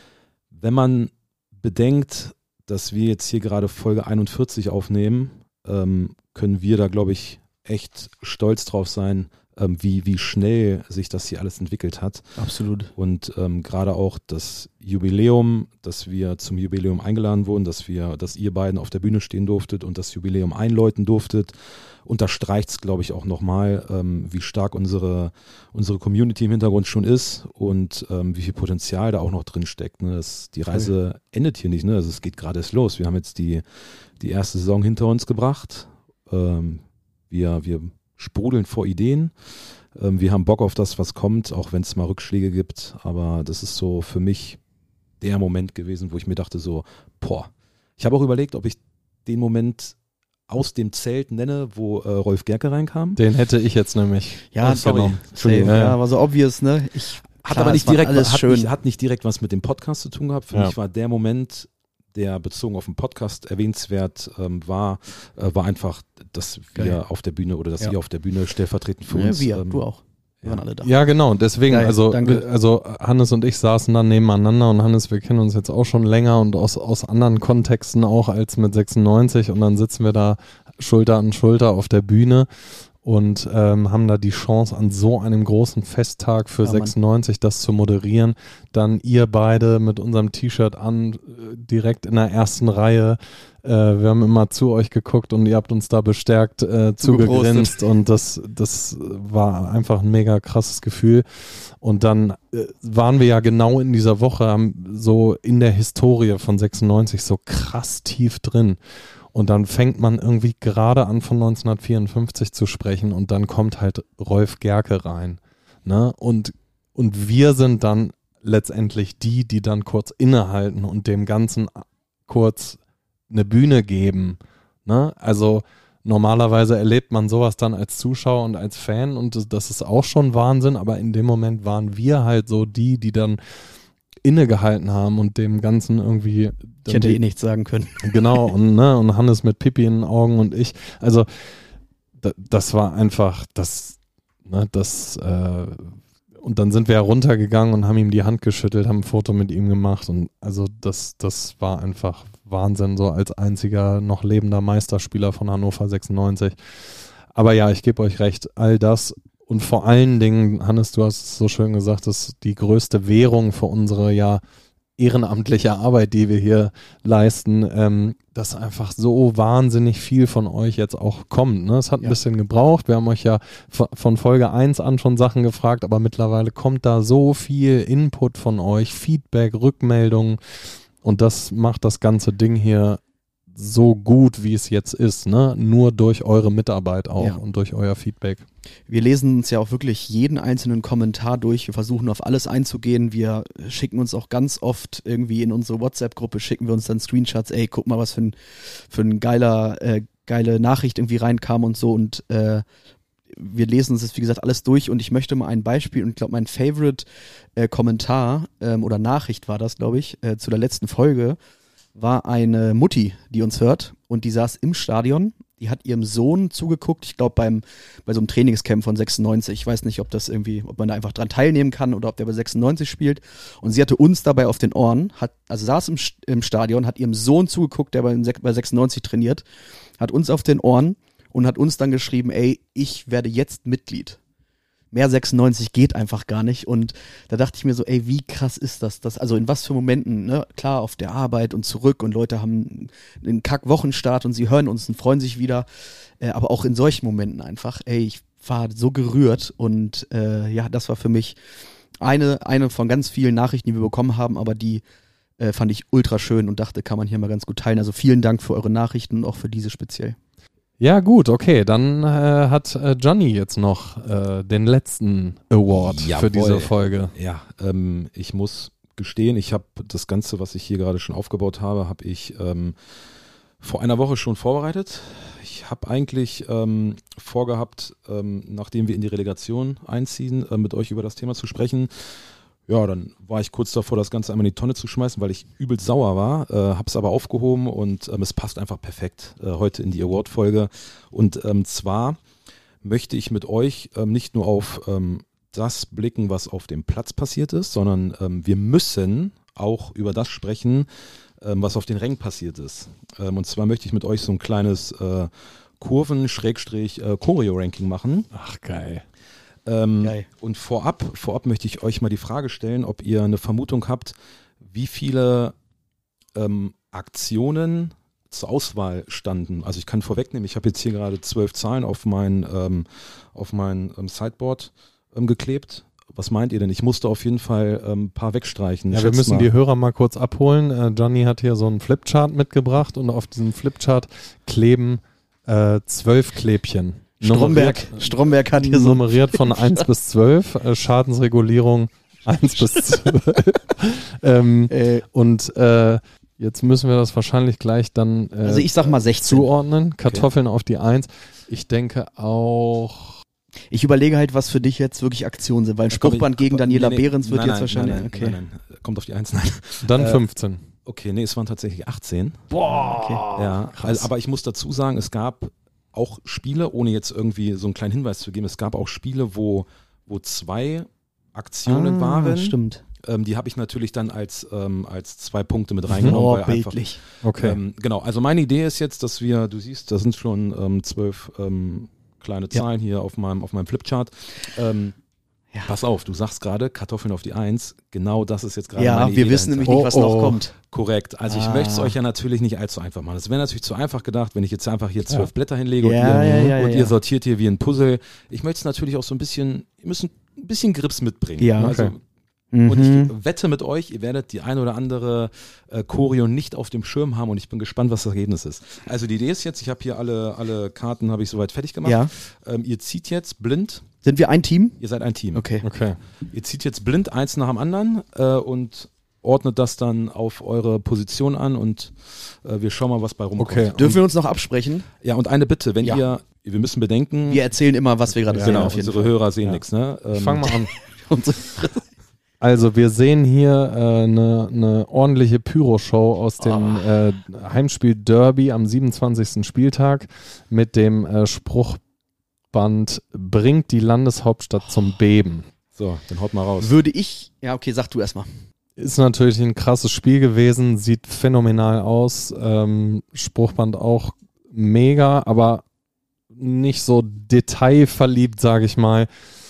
Wenn man bedenkt, dass wir jetzt hier gerade Folge einundvierzig aufnehmen, ähm, können wir da, glaube ich, echt stolz drauf sein, ähm, wie, wie schnell sich das hier alles entwickelt hat. Absolut. Und ähm, gerade auch das Jubiläum, dass wir zum Jubiläum eingeladen wurden, dass wir, dass ihr beiden auf der Bühne stehen durftet und das Jubiläum einläuten durftet, unterstreicht es, glaube ich, auch nochmal, ähm, wie stark unsere, unsere Community im Hintergrund schon ist und ähm, wie viel Potenzial da auch noch drin steckt. Ne? Das, die Reise okay. endet hier nicht, ne? Also es geht gerade erst los. Wir haben jetzt die, die erste Saison hinter uns gebracht. Ähm, wir, wir sprudeln vor Ideen. Ähm, wir haben Bock auf das, was kommt, auch wenn es mal Rückschläge gibt. Aber das ist so für mich der Moment gewesen, wo ich mir dachte so, boah, ich habe auch überlegt, ob ich den Moment aus dem Zelt nenne, wo äh, Rolf Gerke reinkam. Den hätte ich jetzt nämlich. Ja, oh, sorry. genommen. Entschuldigung. Ja, Ja. war so obvious, ne? Ich, Hat klar, aber es nicht war direkt, alles hat, schön. nicht, hat nicht direkt was mit dem Podcast zu tun gehabt. Für Ja. mich war der Moment, der bezogen auf den Podcast erwähnenswert ähm, war, äh, war einfach, dass wir Geil. auf der Bühne oder dass Ja. ihr auf der Bühne stellvertretend für Ja, uns. wir, ähm, du auch. Wir ja. waren alle da. Ja, genau. Und deswegen, Geil, also, danke. also Hannes und ich saßen dann nebeneinander und Hannes, wir kennen uns jetzt auch schon länger und aus, aus anderen Kontexten auch als mit sechsundneunzig und dann sitzen wir da Schulter an Schulter auf der Bühne und ähm, haben da die Chance, an so einem großen Festtag für Ja, Mann. sechsundneunzig das zu moderieren. Dann ihr beide mit unserem T-Shirt an, äh, direkt in der ersten Reihe. Äh, wir haben immer zu euch geguckt und ihr habt uns da bestärkt äh, zugegrinst und das, das war einfach ein mega krasses Gefühl. Und dann äh, waren wir ja genau in dieser Woche haben so in der Historie von sechsundneunzig so krass tief drin. Und dann fängt man irgendwie gerade an von neunzehnhundertvierundfünfzig zu sprechen und dann kommt halt Rolf Gerke rein. Ne? Und, und wir sind dann letztendlich die, die dann kurz innehalten und dem Ganzen kurz eine Bühne geben. Ne? Also normalerweise erlebt man sowas dann als Zuschauer und als Fan und das, das ist auch schon Wahnsinn, aber in dem Moment waren wir halt so die, die dann innegehalten haben und dem Ganzen irgendwie Ich hätte eh nichts sagen können. genau, und, ne, und Hannes mit Pipi in den Augen und ich. Also, da, das war einfach, das, ne, das, äh, und dann sind wir ja runtergegangen und haben ihm die Hand geschüttelt, haben ein Foto mit ihm gemacht und also das, das war einfach Wahnsinn, so als einziger noch lebender Meisterspieler von Hannover sechsundneunzig. Aber ja, ich gebe euch recht, all das und vor allen Dingen, Hannes, du hast es so schön gesagt, das ist die größte Währung für unsere ja ehrenamtliche Arbeit, die wir hier leisten, ähm, dass einfach so wahnsinnig viel von euch jetzt auch kommt. Ne? Es hat ein Ja. bisschen gebraucht. Wir haben euch ja v- von Folge eins an schon Sachen gefragt, aber mittlerweile kommt da so viel Input von euch, Feedback, Rückmeldungen und das macht das ganze Ding hier so gut, wie es jetzt ist. Ne? Nur durch eure Mitarbeit auch Ja. und durch euer Feedback. Wir lesen uns ja auch wirklich jeden einzelnen Kommentar durch. Wir versuchen auf alles einzugehen. Wir schicken uns auch ganz oft irgendwie in unsere WhatsApp-Gruppe, schicken wir uns dann Screenshots, ey, guck mal, was für ein, für ein geiler, äh, geile Nachricht irgendwie reinkam und so. Und äh, wir lesen uns das, wie gesagt, alles durch. Und ich möchte mal ein Beispiel, und ich glaube, mein Favorite-Kommentar ähm, oder Nachricht war das, glaube ich, äh, zu der letzten Folge, war eine Mutti, die uns hört und die saß im Stadion. Die hat ihrem Sohn zugeguckt, ich glaube beim bei so einem Trainingscamp von sechsundneunzig. Ich weiß nicht, ob das irgendwie, ob man da einfach dran teilnehmen kann oder ob der bei sechsundneunzig spielt. Und sie hatte uns dabei auf den Ohren, hat also saß im, im Stadion, hat ihrem Sohn zugeguckt, der bei, bei sechsundneunzig trainiert, hat uns auf den Ohren und hat uns dann geschrieben, ey, ich werde jetzt Mitglied. Mehr sechsundneunzig geht einfach gar nicht und da dachte ich mir so, ey, wie krass ist das? das also in was für Momenten, ne? Klar, auf der Arbeit und zurück und Leute haben einen Kack-Wochenstart und sie hören uns und freuen sich wieder, äh, aber auch in solchen Momenten einfach, ey, ich war so gerührt und äh, ja, das war für mich eine, eine von ganz vielen Nachrichten, die wir bekommen haben, aber die äh, fand ich ultra schön und dachte, kann man hier mal ganz gut teilen. Also vielen Dank für eure Nachrichten und auch für diese speziell. Ja gut, okay, dann äh, hat äh, Johnny jetzt noch äh, den letzten Award Jawohl. für diese Folge. Ja, ähm, ich muss gestehen, ich habe das Ganze, was ich hier gerade schon aufgebaut habe, habe ich ähm, vor einer Woche schon vorbereitet. Ich habe eigentlich ähm, vorgehabt, ähm, nachdem wir in die Relegation einziehen, äh, mit euch über das Thema zu sprechen. Ja, dann war ich kurz davor, das Ganze einmal in die Tonne zu schmeißen, weil ich übelst sauer war, äh, habe es aber aufgehoben und ähm, es passt einfach perfekt äh, heute in die Award-Folge. Und ähm, zwar möchte ich mit euch ähm, nicht nur auf ähm, das blicken, was auf dem Platz passiert ist, sondern ähm, wir müssen auch über das sprechen, ähm, was auf den Rängen passiert ist. Ähm, und zwar möchte ich mit euch so ein kleines äh, Kurven-Choreo-Ranking machen. Ach geil. Ähm, Geil. und vorab, vorab möchte ich euch mal die Frage stellen, ob ihr eine Vermutung habt, wie viele ähm, Aktionen zur Auswahl standen. Also ich kann vorwegnehmen, ich habe jetzt hier gerade zwölf Zahlen auf mein, ähm, auf mein ähm, Sideboard ähm, geklebt. Was meint ihr denn? Ich musste auf jeden Fall ein ähm, paar wegstreichen. Ja, wir Schätzt müssen mal. die Hörer mal kurz abholen. Äh, Johnny hat hier so einen Flipchart mitgebracht und auf diesem Flipchart kleben äh, zwölf Klebchen. Stromberg, Stromberg hat hier so nummeriert von eins bis zwölf, äh, Schadensregulierung eins bis zwölf. ähm, äh, und äh, Jetzt müssen wir das wahrscheinlich gleich dann äh, Also ich sag mal sechzehn. zuordnen. Kartoffeln okay. auf die eins. Ich denke auch... Ich überlege halt, was für dich jetzt wirklich Aktionen sind, weil ein Spruchband gegen Daniela nee, nee, Behrens wird nein, jetzt nein, wahrscheinlich... Nein, nein, okay. nein, nein, kommt auf die eins, nein. Dann äh, fünfzehn. Okay, nee, es waren tatsächlich achtzehn. Boah, okay. Ja, also, aber ich muss dazu sagen, es gab auch Spiele, ohne jetzt irgendwie so einen kleinen Hinweis zu geben, es gab auch Spiele, wo, wo zwei Aktionen ah, waren. Stimmt. Ähm, die habe ich natürlich dann als, ähm, als zwei Punkte mit reingenommen. Oh, weil einfach, bildlich. Okay. ähm, genau, also meine Idee ist jetzt, dass wir, du siehst, da sind schon ähm, zwölf ähm, kleine Zahlen ja. hier auf meinem, auf meinem Flipchart. Ähm, ja. Pass auf, du sagst gerade Kartoffeln auf die Eins. Genau das ist jetzt gerade ja, meine Idee. Ja, wir wissen dahinter. nämlich nicht, was oh, noch oh. kommt. Korrekt. Also ich ah. möchte es euch ja natürlich nicht allzu einfach machen. Es wäre natürlich zu einfach gedacht, wenn ich jetzt einfach hier zwölf ja. Blätter hinlege ja, und, ihr, ja, ja, und ja. ihr sortiert hier wie ein Puzzle. Ich möchte es natürlich auch so ein bisschen, ihr müsst ein bisschen Grips mitbringen. Ja, also, okay. Und Mhm. ich wette mit euch, ihr werdet die ein oder andere äh, Choreo nicht auf dem Schirm haben und ich bin gespannt, was das Ergebnis ist. Also die Idee ist jetzt, ich habe hier alle, alle Karten, habe ich soweit fertig gemacht. Ja. Ähm, ihr zieht jetzt blind, Sind wir ein Team? ihr seid ein Team. Okay. Okay. Ihr zieht jetzt blind eins nach dem anderen äh, und ordnet das dann auf eure Position an und äh, wir schauen mal, was bei rumkommt. Okay. Dürfen wir uns noch absprechen? Ja, und eine Bitte, wenn Ja. ihr, wir müssen bedenken, Wir erzählen immer, was wir gerade Ja, sehen. genau, auf jeden unsere Fall. Hörer sehen Ja. nichts. Ne? Ähm, Fangen wir an. Unsere- Also wir sehen hier eine äh, ne, ne ordentliche Pyro-Show aus dem Oh. äh, Heimspiel Derby am siebenundzwanzigsten Spieltag mit dem äh, Spruchband "Bringt die Landeshauptstadt zum Beben". So, dann haut mal raus. Würde ich, ja okay, sag du erstmal. Ist natürlich ein krasses Spiel gewesen, sieht phänomenal aus, ähm, Spruchband auch mega, aber nicht so detailverliebt, sage ich mal.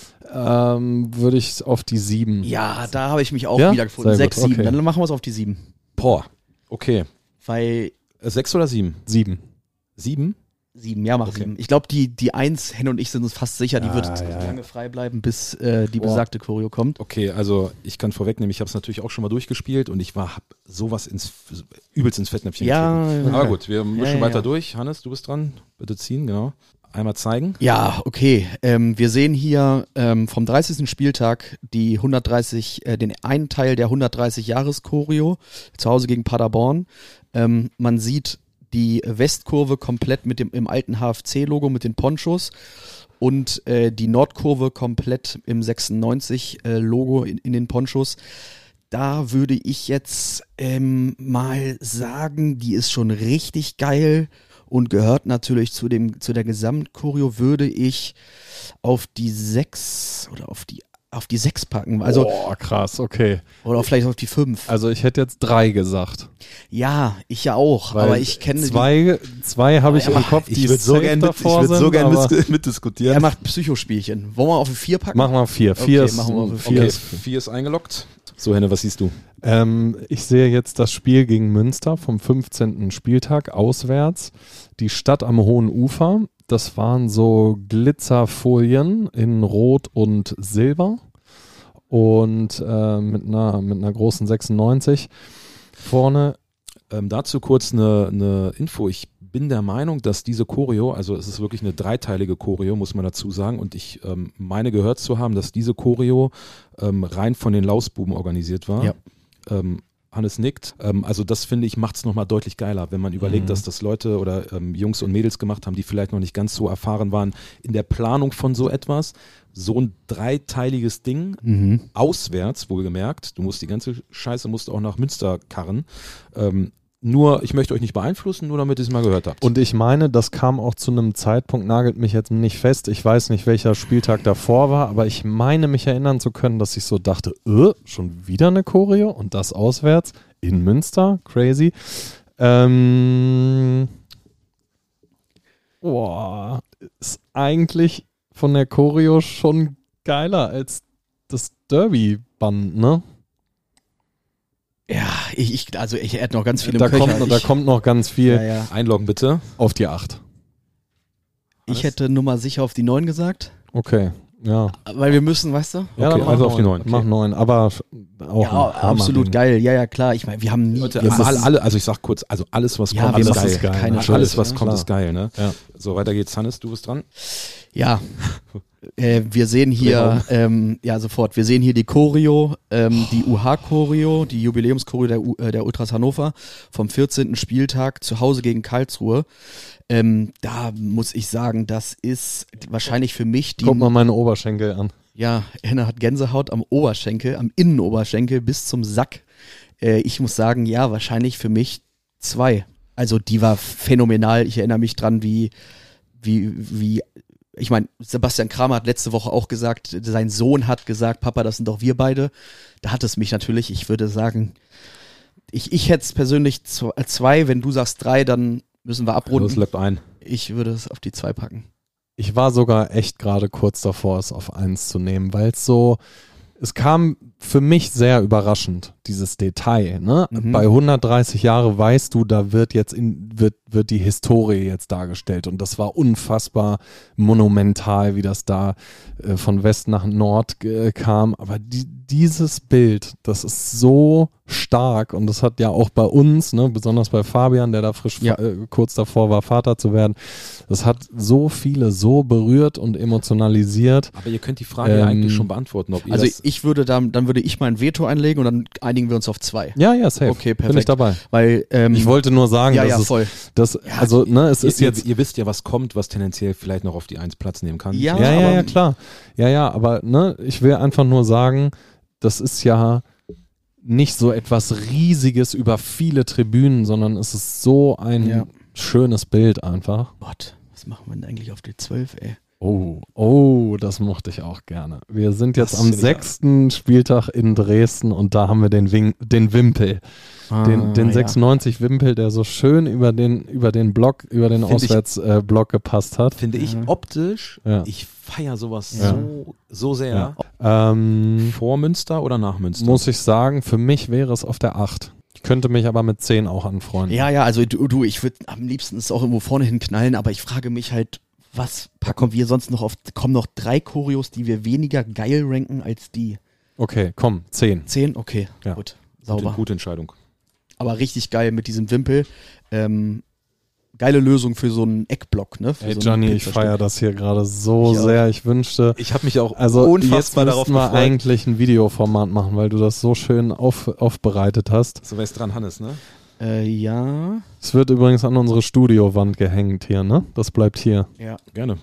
Ähm, würde ich auf die sieben. Ja, da habe ich mich auch Ja? wiedergefunden. Sehr Sechs, gut, sieben. okay. Dann machen wir es auf die sieben. Boah, okay. Weil Äh, Sechs oder sieben? Sieben. Sieben? sieben, ja, mach Okay. sieben. Ich glaube, die, die eins, Hen und ich sind uns fast sicher, die Ja, wird ja, ja. lange frei bleiben, bis äh, die Boah. besagte Choreo kommt. Okay, also ich kann vorwegnehmen, ich habe es natürlich auch schon mal durchgespielt und ich war hab sowas ins übelst ins Fettnäpfchen Ja, getreten. okay. Aber gut, wir mischen Ja, ja, weiter ja. durch. Hannes, du bist dran. Bitte ziehen, genau. Einmal zeigen. Ja, okay. Ähm, wir sehen hier ähm, vom dreißigsten Spieltag die hundertdreißig, äh, den einen Teil der hundertdreißig-Jahres-Choreo zu Hause gegen Paderborn. Ähm, man sieht die Westkurve komplett mit dem im alten H F C-Logo mit den Ponchos und äh, die Nordkurve komplett im sechsundneunzig-Logo in, in den Ponchos. Da würde ich jetzt ähm, mal sagen, die ist schon richtig geil und gehört natürlich zu dem zu der Gesamtchoreo, würde ich auf die sechs oder auf die auf die sechs packen, also Boah, krass, okay. oder vielleicht auf die fünf. Also ich hätte jetzt drei gesagt. Ja, ich ja auch, Weil aber ich kenne die, zwei, zwei habe ich Aber im Kopf, die würd safe davor ich würd so sind, gern aber mit, mitdiskutieren. er macht Psychospielchen. Wollen wir auf die vier packen? Machen wir vier. Vier Okay, ist, machen wir auf vier Okay, ist vier ist eingeloggt. So, Henne, was siehst du? Ähm, ich sehe jetzt das Spiel gegen Münster vom fünfzehnten Spieltag auswärts. Die Stadt am Hohen Ufer. Das waren so Glitzerfolien in Rot und Silber und äh, mit einer mit einer großen sechsundneunzig vorne. Ähm, dazu kurz eine, eine Info. Ich bin der Meinung, dass diese Choreo, also es ist wirklich eine dreiteilige Choreo, muss man dazu sagen, und ich ähm, meine gehört zu haben, dass diese Choreo ähm, rein von den Lausbuben organisiert war. Ja. Ähm, Hannes nickt. Ähm, also das finde ich, macht es nochmal deutlich geiler, wenn man überlegt, Mhm. dass das Leute oder ähm, Jungs und Mädels gemacht haben, die vielleicht noch nicht ganz so erfahren waren in der Planung von so etwas. So ein dreiteiliges Ding, Mhm. auswärts, wohlgemerkt. Du musst die ganze Scheiße musst auch nach Münster karren. Ähm, nur, ich möchte euch nicht beeinflussen, nur damit ihr es mal gehört habt. Und ich meine, das kam auch zu einem Zeitpunkt, nagelt mich jetzt nicht fest, ich weiß nicht, welcher Spieltag davor war, aber ich meine mich erinnern zu können, dass ich so dachte, äh, schon wieder eine Choreo und das auswärts in Münster, crazy. Ähm, boah, ist eigentlich von der Choreo schon geiler als das Derby-Band, ne? Ja, ich, ich also ich hätte noch ganz viele Da im Köcher. kommt, noch- da ich, kommt noch ganz viel ja, ja. Einloggen bitte. auf die acht. Ich hätte Nummer sicher auf die neun gesagt, Okay, ja. weil wir müssen, weißt du? Ja, Okay, dann also mach auf die neun. neun. Mach neun, aber auch Ja, ein absolut Hammerding. geil. Ja, ja, klar. Ich meine, wir haben nie. Leute, das alle, ist- alle, also ich sag kurz, also alles, was Ja, kommt, wir ist machen geil. es keine Alles, Scheiße, was ja. kommt, Klar. ist geil, ne? Ja. So, weiter geht's. Hannes, du bist dran. Ja. Äh, wir sehen hier, ähm, ja sofort, wir sehen hier die Choreo, ähm, die U H-Choreo, die Jubiläumschoreo der, U- äh, der Ultras Hannover vom vierzehnten Spieltag zu Hause gegen Karlsruhe. Ähm, da muss ich sagen, das ist wahrscheinlich für mich die... Guck mal meine Oberschenkel an. Ja, Henna hat Gänsehaut am Oberschenkel, am Innenoberschenkel bis zum Sack. Äh, ich muss sagen, ja, wahrscheinlich für mich zwei. Also die war phänomenal. Ich erinnere mich dran, wie, wie, wie, ich meine, Sebastian Kramer hat letzte Woche auch gesagt, sein Sohn hat gesagt, Papa, das sind doch wir beide. Da hat es mich natürlich, ich würde sagen, ich, ich hätte es persönlich zwei, wenn du sagst drei, dann müssen wir abrunden. Das läuft ein. Ich würde es auf die zwei packen. Ich war sogar echt gerade kurz davor, es auf eins zu nehmen, weil es so, es kam für mich sehr überraschend, dieses Detail. Ne? Mhm. Bei hundertdreißig Jahre weißt du, da wird jetzt in, wird, wird die Historie jetzt dargestellt und das war unfassbar monumental, wie das da äh, von West nach Nord äh, kam. Aber die, dieses Bild, das ist so stark und das hat ja auch bei uns, ne, besonders bei Fabian, der da frisch Ja. äh, kurz davor war, Vater zu werden, das hat so viele so berührt und emotionalisiert. Aber ihr könnt die Frage Ähm, ja eigentlich schon beantworten, ob ihr Also das... ich würde dann, dann würde ich mein Veto einlegen und dann einigen wir uns auf zwei. Ja, ja, safe. Okay, Bin ich perfekt. dabei. Weil, ähm, Ich wollte nur sagen, ja, dass ja, es, voll. dass, also, ne, es ihr, ist jetzt, ihr, ihr wisst ja, was kommt, was tendenziell vielleicht noch auf die eins Platz nehmen kann. Ja, ja, ja, aber- ja, klar. Ja, ja, aber, ne, ich will einfach nur sagen, das ist ja nicht so etwas Riesiges über viele Tribünen, sondern es ist so ein Ja. schönes Bild einfach. Gott, was machen wir denn eigentlich auf die zwölf, ey? Oh, oh, das mochte ich auch gerne. Wir sind jetzt Das am finde ich sechsten Spieltag in Dresden und da haben wir den, Wing, den Wimpel. Den, den ja. sechsundneunzig Wimpel, der so schön über den, über den Block, über den Find ich- Auswärtsblock äh, Block gepasst hat. Finde ich Ja. optisch, Ja. ich feiere sowas Ja. so, so sehr. Ja. Ähm, Vor Münster oder nach Münster? muss ich sagen, für mich wäre es auf der acht. Ich könnte mich aber mit zehn auch anfreunden. Ja, ja, also du, du ich würde am liebsten es auch irgendwo vorne hin knallen, aber ich frage mich halt, was packen wir sonst noch auf, kommen noch drei Choreos, die wir weniger geil ranken als die? Okay, komm, zehn. Zehn? Okay, Ja. gut, Gute, sauber. gute Entscheidung. Aber richtig geil mit diesem Wimpel. Ähm, geile Lösung für so einen Eckblock, ne? Für Ey, so ein Gianni, ich Pizzastück. feiere das hier gerade so Ich auch. sehr. Ich wünschte, Ich habe mich auch also unfassbar jetzt darauf müssten wir gefreut. eigentlich ein Videoformat machen, weil du das so schön auf, aufbereitet hast. So wär's dran, Hannes, ne? Äh, ja. Es wird übrigens an unsere Studiowand gehängt hier, ne? Das bleibt hier. Ja. Gerne.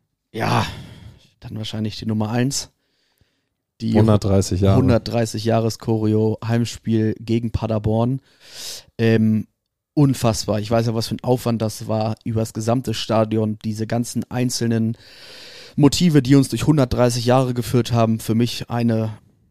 Ja. Dann wahrscheinlich die Nummer eins. Die hundertdreißig Jahre. hundertdreißig Jahres Choreo, Heimspiel gegen Paderborn. Ähm, unfassbar. Ich weiß ja, was für ein Aufwand das war über das gesamte Stadion. Diese ganzen einzelnen Motive, die uns durch hundertdreißig Jahre geführt haben. Für mich eine,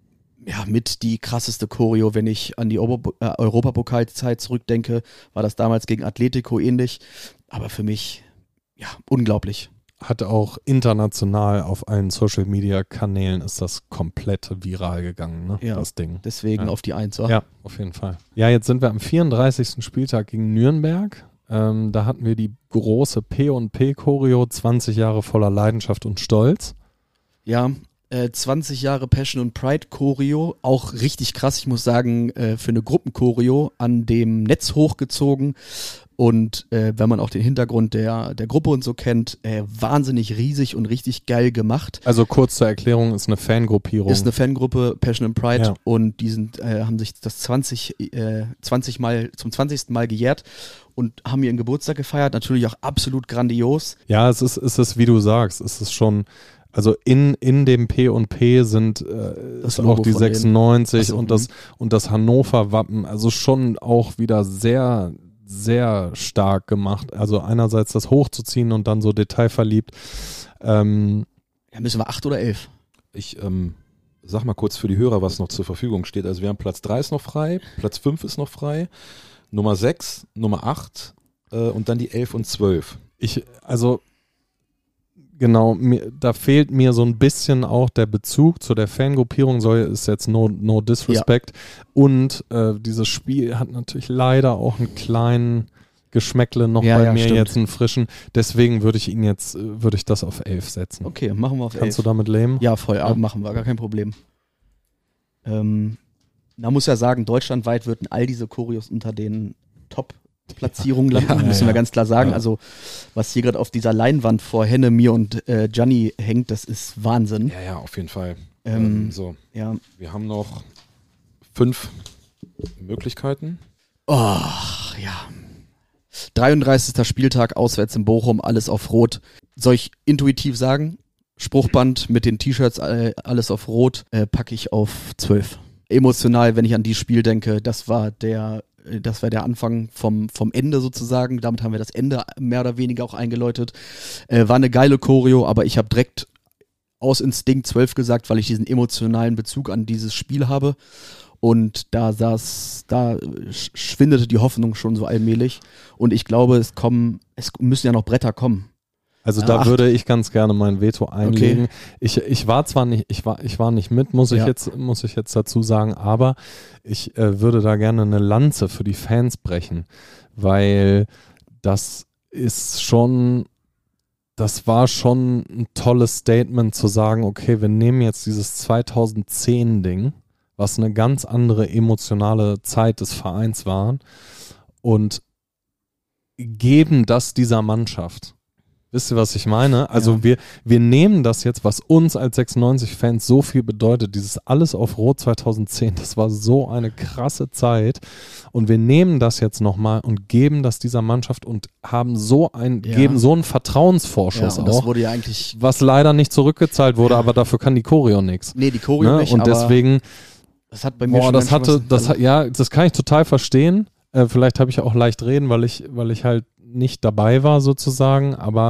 ja, mit die krasseste Choreo, wenn ich an die Euro- äh, Europapokalzeit zurückdenke, war das damals gegen Atletico ähnlich. Aber für mich, ja, unglaublich. Hat auch international auf allen Social Media Kanälen ist das komplett viral gegangen, ne? Ja. Das Ding. Deswegen Ja. auf die Eins. wa? Ja, auf jeden Fall. Ja, jetzt sind wir am vierunddreißigsten Spieltag gegen Nürnberg. Ähm, da hatten wir die große P und P Choreo, zwanzig Jahre voller Leidenschaft und Stolz. Ja, äh, zwanzig Jahre Passion und Pride Choreo, auch richtig krass, ich muss sagen, äh, für eine Gruppenchoreo an dem Netz hochgezogen und äh, wenn man auch den Hintergrund der, der Gruppe und so kennt, äh, wahnsinnig riesig und richtig geil gemacht. Also kurz zur Erklärung, ist eine Fangruppierung. Ist eine Fangruppe, Passion and Pride, Ja. und die sind, äh, haben sich das zwanzig, äh, zwanzig Mal, zum zwanzigsten Mal gejährt und haben ihren Geburtstag gefeiert, natürlich auch absolut grandios. Ja, es ist, es ist, wie du sagst, es ist schon, also in, in dem P und P sind äh, Das ist Logo auch die von denen. sechsundneunzig Ach so, und das und das Hannover Wappen, also schon auch wieder sehr, sehr stark gemacht. Also einerseits das hochzuziehen und dann so detailverliebt. Ähm, Ja, müssen wir acht oder elf? Ich ähm, sag mal kurz für die Hörer, was noch zur Verfügung steht. Also wir haben Platz drei ist noch frei, Platz fünf ist noch frei, Nummer sechs, Nummer acht äh, und dann die elf und zwölf. ich, also genau, mir, da fehlt mir so ein bisschen auch der Bezug zu der Fangruppierung, soll ist jetzt no, no disrespect. Und äh, dieses Spiel hat natürlich leider auch einen kleinen Geschmäckle noch Ja, bei ja, mir stimmt. jetzt einen frischen. Deswegen würde ich ihn jetzt, äh, würde ich das auf elf setzen. Okay, machen wir auf Kannst elf. du damit leben? Ja, voll, Ja. aber machen wir, gar kein Problem. Ähm, man muss ja sagen, deutschlandweit würden all diese Choreos unter den Top Platzierung landen, Ja, müssen ja, wir ganz klar sagen. ja. Also was hier gerade auf dieser Leinwand vor Henne, mir und äh, Gianni hängt, das ist Wahnsinn. Ja, ja, auf jeden Fall. Ähm, Ähm, so, Ja. wir haben noch fünf Möglichkeiten. Oh, ja. dreiunddreißigster Spieltag, auswärts in Bochum, alles auf Rot. Soll ich intuitiv sagen? Spruchband mit den T-Shirts, äh, alles auf Rot, äh, packe ich auf zwölf. Emotional, wenn ich an dieses Spiel denke, das war der, äh, das war der Anfang vom, vom Ende sozusagen. Damit haben wir das Ende mehr oder weniger auch eingeläutet. Äh, war eine geile Choreo, aber ich habe direkt aus Instinkt zwölf gesagt, weil ich diesen emotionalen Bezug an dieses Spiel habe. Und da saß, da schwindete die Hoffnung schon so allmählich. Und ich glaube, es kommen, es müssen ja noch Bretter kommen. Also Ja, da acht. würde ich ganz gerne mein Veto einlegen. Ich, ich war zwar nicht, ich war, ich war nicht mit, muss ich Ja. jetzt, muss ich jetzt dazu sagen, aber ich äh, würde da gerne eine Lanze für die Fans brechen, weil das ist schon, das war schon ein tolles Statement zu sagen, okay, wir nehmen jetzt dieses zweitausendzehn Ding, was eine ganz andere emotionale Zeit des Vereins war, und geben das dieser Mannschaft. Wisst ihr, was ich meine? Also Ja. wir, wir nehmen das jetzt, was uns als sechsundneunzig-Fans so viel bedeutet, dieses alles auf Rot zweitausendzehn, das war so eine krasse Zeit, und wir nehmen das jetzt nochmal und geben das dieser Mannschaft und haben so ein, Ja. geben so einen Ja, Vertrauensvorschuss und das auch, wurde ja eigentlich, was leider nicht zurückgezahlt wurde, Ja. aber dafür kann die Choreo nichts. nee, die Choreo Ne? nicht, Und aber deswegen, das hat bei mir boah, schon das ganz schön hatte, was- das also, hat, ja, das kann ich total verstehen. Äh, vielleicht habe ich auch leicht reden, weil ich, weil ich halt nicht dabei war sozusagen, aber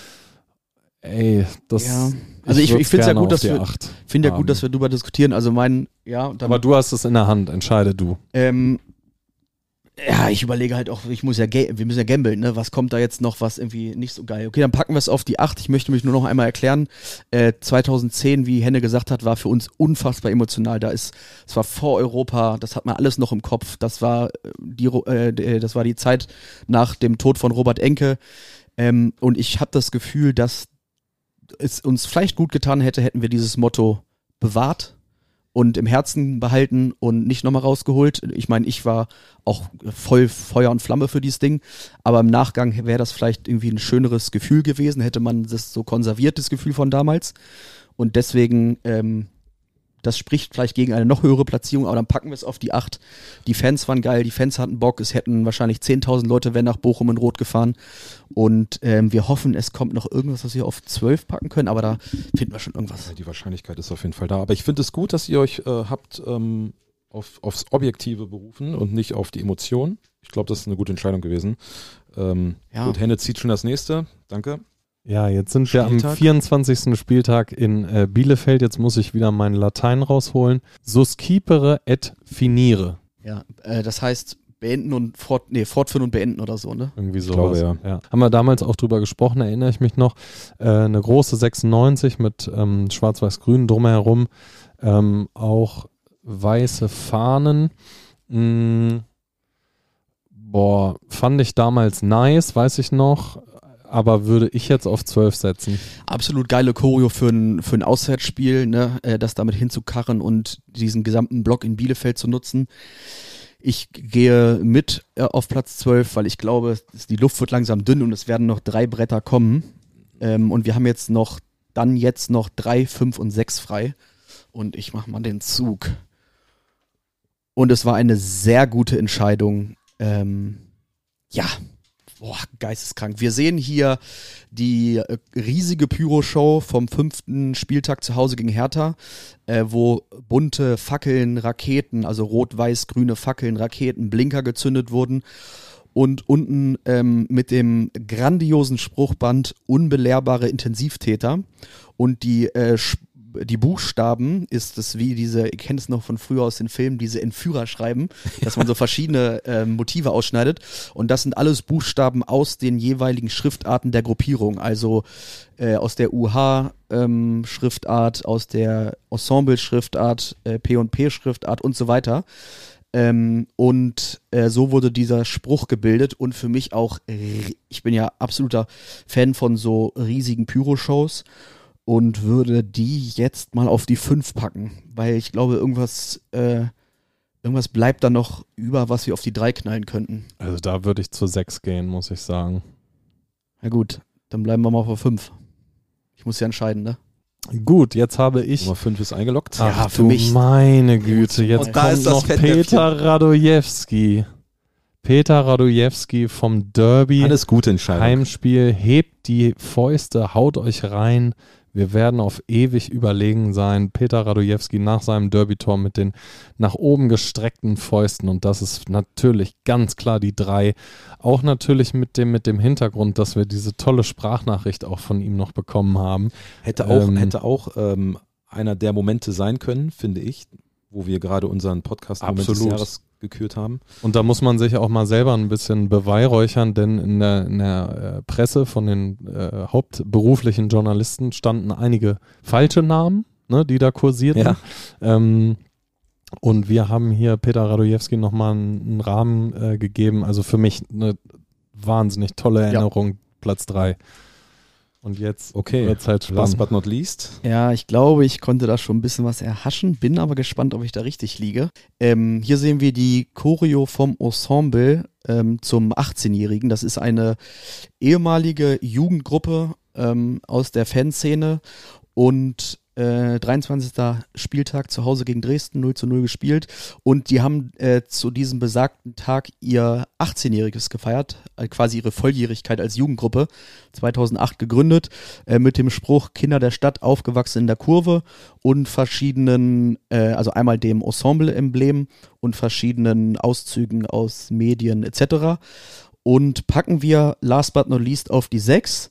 ey, das. Ja. Also ich- würd's ich find's ja gerne gut, auf dass die wir- acht finde ja haben. gut, dass wir drüber diskutieren. Also mein, ja, und dann, Aber du hast es in der Hand, entscheide du. ähm, ja, ich überlege halt auch, ich muss ja, ga- wir müssen ja gambeln, ne? Was kommt da jetzt noch, was irgendwie nicht so geil? Okay, dann packen wir es auf die acht. Ich möchte mich nur noch einmal erklären. Äh, zweitausendzehn, wie Henne gesagt hat, war für uns unfassbar emotional. Da ist, es war vor Europa, das hat man alles noch im Kopf. Das war äh, die, Ro- äh, d- das war die Zeit nach dem Tod von Robert Enke. Ähm, und ich habe das Gefühl, dass es uns vielleicht gut getan hätte, hätten wir dieses Motto bewahrt und im Herzen behalten und nicht nochmal rausgeholt. Ich meine, ich war auch voll Feuer und Flamme für dieses Ding, aber im Nachgang wäre das vielleicht irgendwie ein schöneres Gefühl gewesen, hätte man das so konserviert, das Gefühl von damals. Und deswegen, ähm, das spricht vielleicht gegen eine noch höhere Platzierung, aber dann packen wir es auf die acht. Die Fans waren geil, die Fans hatten Bock, es hätten wahrscheinlich zehntausend Leute wären nach Bochum in Rot gefahren, und ähm, wir hoffen, es kommt noch irgendwas, was wir auf zwölf packen können, aber da finden wir schon irgendwas. Ja, die Wahrscheinlichkeit ist auf jeden Fall da. Aber ich finde es gut, dass ihr euch äh, habt ähm, auf, aufs Objektive berufen und nicht auf die Emotion. Ich glaube, das ist eine gute Entscheidung gewesen. Ähm, Ja. Gut, Henne zieht schon das nächste. Danke. Ja, jetzt sind wir am Spieltag. vierundzwanzigsten Spieltag in äh, Bielefeld. Jetzt muss ich wieder meinen Latein rausholen. Suscipere et finire. Ja, äh, das heißt beenden und fort, nee, fortführen und beenden oder so, ne? Irgendwie Ich sowas. glaube, ja. Haben wir damals auch drüber gesprochen, erinnere ich mich noch. Äh, eine große sechsundneunzig mit ähm, schwarz-weiß-grün drumherum. Ähm, auch weiße Fahnen. Mm, boah, fand ich damals nice, weiß ich noch. Aber würde ich jetzt auf zwölf setzen. Absolut geile Choreo für ein, für ein Auswärtsspiel, ne, äh, das damit hinzukarren und diesen gesamten Block in Bielefeld zu nutzen. Ich gehe mit äh, auf Platz zwölf, weil ich glaube, es- die Luft wird langsam dünn und es werden noch drei Bretter kommen. Ähm, und wir haben jetzt noch, dann jetzt noch drei, fünf und sechs frei. Und ich mache mal den Zug. Und es war eine sehr gute Entscheidung. Ähm, ja, boah, geisteskrank. Wir sehen hier die äh, riesige Pyro-Show vom fünften Spieltag zu Hause gegen Hertha, äh, wo bunte Fackeln, Raketen, also rot-weiß-grüne Fackeln, Raketen, Blinker gezündet wurden. Und unten ähm, mit dem grandiosen Spruchband unbelehrbare Intensivtäter. Und die, äh, Sch- die Buchstaben ist es wie diese, ihr kennt es noch von früher aus den Filmen, diese Entführerschreiben, dass man so verschiedene äh, Motive ausschneidet. Und das sind alles Buchstaben aus den jeweiligen Schriftarten der Gruppierung. Also äh, aus der U H-Schriftart, aus der Ensemble-Schriftart, äh, P und P-Schriftart und so weiter. Ähm, und äh, so wurde dieser Spruch gebildet und für mich auch, ri- ich bin ja absoluter Fan von so riesigen Pyro-Shows und würde die jetzt mal auf die fünf packen, weil ich glaube, irgendwas, äh, irgendwas bleibt da noch über, was wir auf die drei knallen könnten. Also da würde ich zur sechs gehen, muss ich sagen. Na gut, dann bleiben wir mal auf fünf. Ich muss ja entscheiden, ne? Gut, jetzt habe ich... Nummer fünf ist eingeloggt. Ach, Ja, für du mich- meine Güte, jetzt Und da kommt ist das noch Fettnäpfchen. Peter Radojewski. Peter Radojewski vom Derby. Alles gute Entscheidung. Heimspiel, hebt die Fäuste, haut euch rein. Wir werden auf ewig überlegen sein. Peter Radojewski nach seinem Derby-Tor mit den nach oben gestreckten Fäusten. Und das ist natürlich ganz klar die drei. Auch natürlich mit dem, mit dem Hintergrund, dass wir diese tolle Sprachnachricht auch von ihm noch bekommen haben. Hätte auch, Ähm, hätte auch ähm, einer der Momente sein können, finde ich, wo wir gerade unseren Podcast-Moment des Absolut. Jahres gekürt haben. Und da muss man sich auch mal selber ein bisschen beweihräuchern, denn in der, in der äh, Presse von den äh, hauptberuflichen Journalisten standen einige falsche Namen, ne, die da kursierten. Ja. Ähm, und wir haben hier Peter Radojewski nochmal einen, einen Rahmen äh, gegeben. Also für mich eine wahnsinnig tolle Erinnerung, Platz drei. Und jetzt Okay, wird's halt last spannend. but not least. Ja, ich glaube, ich konnte da schon ein bisschen was erhaschen, bin aber gespannt, ob ich da richtig liege. Ähm, hier sehen wir die Choreo vom Ensemble ähm, zum achtzehnjährigen. Das ist eine ehemalige Jugendgruppe ähm, aus der Fanszene und äh, dreiundzwanzigster Spieltag zu Hause gegen Dresden, null zu null gespielt und die haben äh, zu diesem besagten Tag ihr achtzehnjähriges gefeiert, äh, quasi ihre Volljährigkeit als Jugendgruppe, zweitausendacht gegründet, äh, mit dem Spruch Kinder der Stadt, aufgewachsen in der Kurve und verschiedenen, äh, also einmal dem Ensemble-Emblem und verschiedenen Auszügen aus Medien et cetera. Und packen wir last but not least auf die sechs.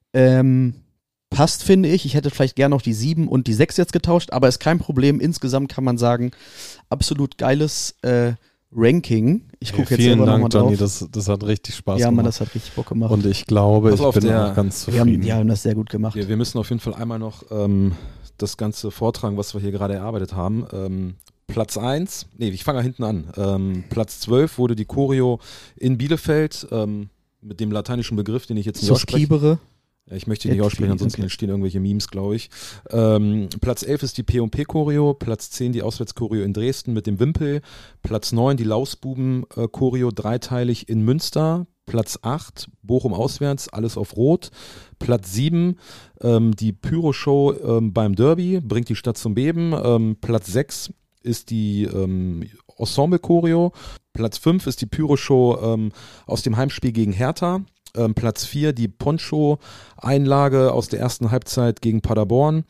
Ähm, passt, finde ich. Ich hätte vielleicht gerne noch die sieben und die sechs jetzt getauscht, aber ist kein Problem. Insgesamt kann man sagen, absolut geiles äh, Ranking. Ich gucke Hey, jetzt vielen selber nochmal Dank, Johnny, drauf. das, das hat richtig Spaß Ja, gemacht. Mann, das hat richtig Bock gemacht. Und ich glaube, Pass ich auf, bin der- auch ganz wir haben, zufrieden. ja, wir haben das sehr gut gemacht. Wir, wir müssen auf jeden Fall einmal noch ähm, das Ganze vortragen, was wir hier gerade erarbeitet haben. Ähm, Platz eins, nee, ich fange hinten an. Ähm, Platz zwölf wurde die Choreo in Bielefeld ähm, mit dem lateinischen Begriff, den ich jetzt nicht ausspreche. Suskibere. Ja, ich möchte ihn nicht aussprechen, ansonsten Okay. entstehen irgendwelche Memes, glaube ich. Ähm, Platz elf ist die P und P-Choreo, Platz zehn die Auswärtschoreo in Dresden mit dem Wimpel, Platz neun die Lausbuben-Choreo dreiteilig in Münster, Platz acht Bochum auswärts, alles auf Rot, Platz sieben ähm, die Pyro-Show ähm, beim Derby, bringt die Stadt zum Beben, ähm, Platz sechs ist die ähm, Ensemble-Choreo, Platz fünf ist die Pyro-Show ähm, aus dem Heimspiel gegen Hertha, Ähm, Platz vier die Poncho-Einlage aus der ersten Halbzeit gegen Paderborn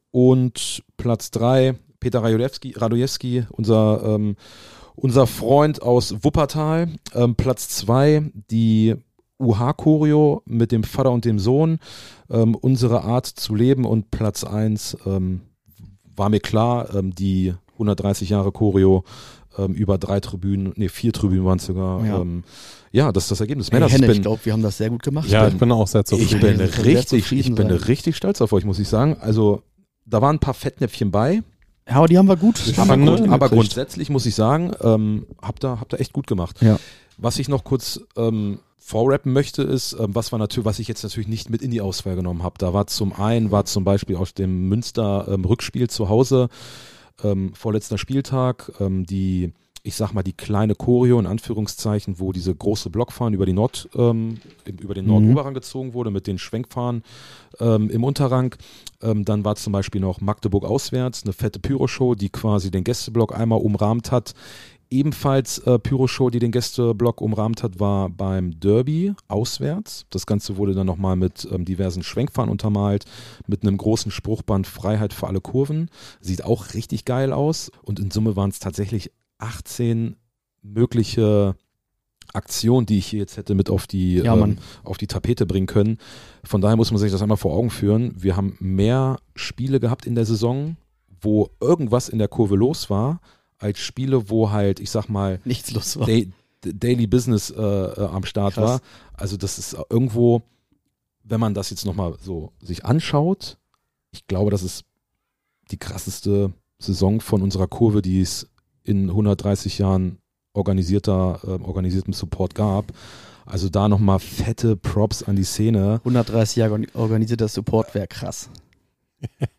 und Platz drei Peter Radojewski, Radojewski unser, ähm, unser Freund aus Wuppertal. Ähm, Platz zwei die U H-Choreo mit dem Vater und dem Sohn, ähm, unsere Art zu leben und Platz eins ähm, war mir klar, ähm, die hundertdreißig Jahre Choreo ähm, über drei Tribünen, nee vier Tribünen waren es sogar. Ja. Ähm, ja, das ist das Ergebnis. Hey, Männers, Henne, ich ich bin, glaube, wir haben das sehr gut gemacht. Ja, bin- ich bin auch sehr ich zufrieden. bin Wir können sehr richtig, zufrieden ich bin sein. richtig stolz auf euch, muss ich sagen. Also da waren ein paar Fettnäpfchen bei, Ja, aber die haben wir gut. Ich aber, finde- grund, aber hingekriegt. grundsätzlich muss ich sagen, ähm, habt ihr habt ihr echt gut gemacht. Ja. Was ich noch kurz ähm, vorrappen möchte, ist, ähm, was war natürlich, was ich jetzt natürlich nicht mit in die Auswahl genommen habe. Da war zum einen, war zum Beispiel aus dem Münster ähm, Rückspiel zu Hause, ähm, vorletzter Spieltag, ähm, die, ich sag mal, die kleine Choreo in Anführungszeichen, wo diese große Blockfahne über die Nord, ähm, über den Mhm. Nordoberrang gezogen wurde mit den Schwenkfahnen ähm, im Unterrang. Ähm, dann war zum Beispiel noch Magdeburg auswärts, eine fette Pyroshow, die quasi den Gästeblock einmal umrahmt hat. Ebenfalls äh, Pyroshow, die den Gästeblock umrahmt hat, war beim Derby auswärts. Das Ganze wurde dann nochmal mit ähm, diversen Schwenkfahnen untermalt, mit einem großen Spruchband Freiheit für alle Kurven. Sieht auch richtig geil aus. Und in Summe waren es tatsächlich achtzehn mögliche Aktionen, die ich hier jetzt hätte mit auf die, Ja, ähm, Mann. auf die Tapete bringen können. Von daher muss man sich das einmal vor Augen führen. Wir haben mehr Spiele gehabt in der Saison, wo irgendwas in der Kurve los war, als Spiele, wo halt, ich sag mal, Nichts los war. Day, Daily Business äh, äh, am Start Krass. war. Also das ist irgendwo, wenn man das jetzt nochmal so sich anschaut, ich glaube, das ist die krasseste Saison von unserer Kurve, die es in hundertdreißig Jahren organisierter, äh, organisiertem Support gab. Also da nochmal fette Props an die Szene. hundertdreißig Jahre organisierter Support wäre krass.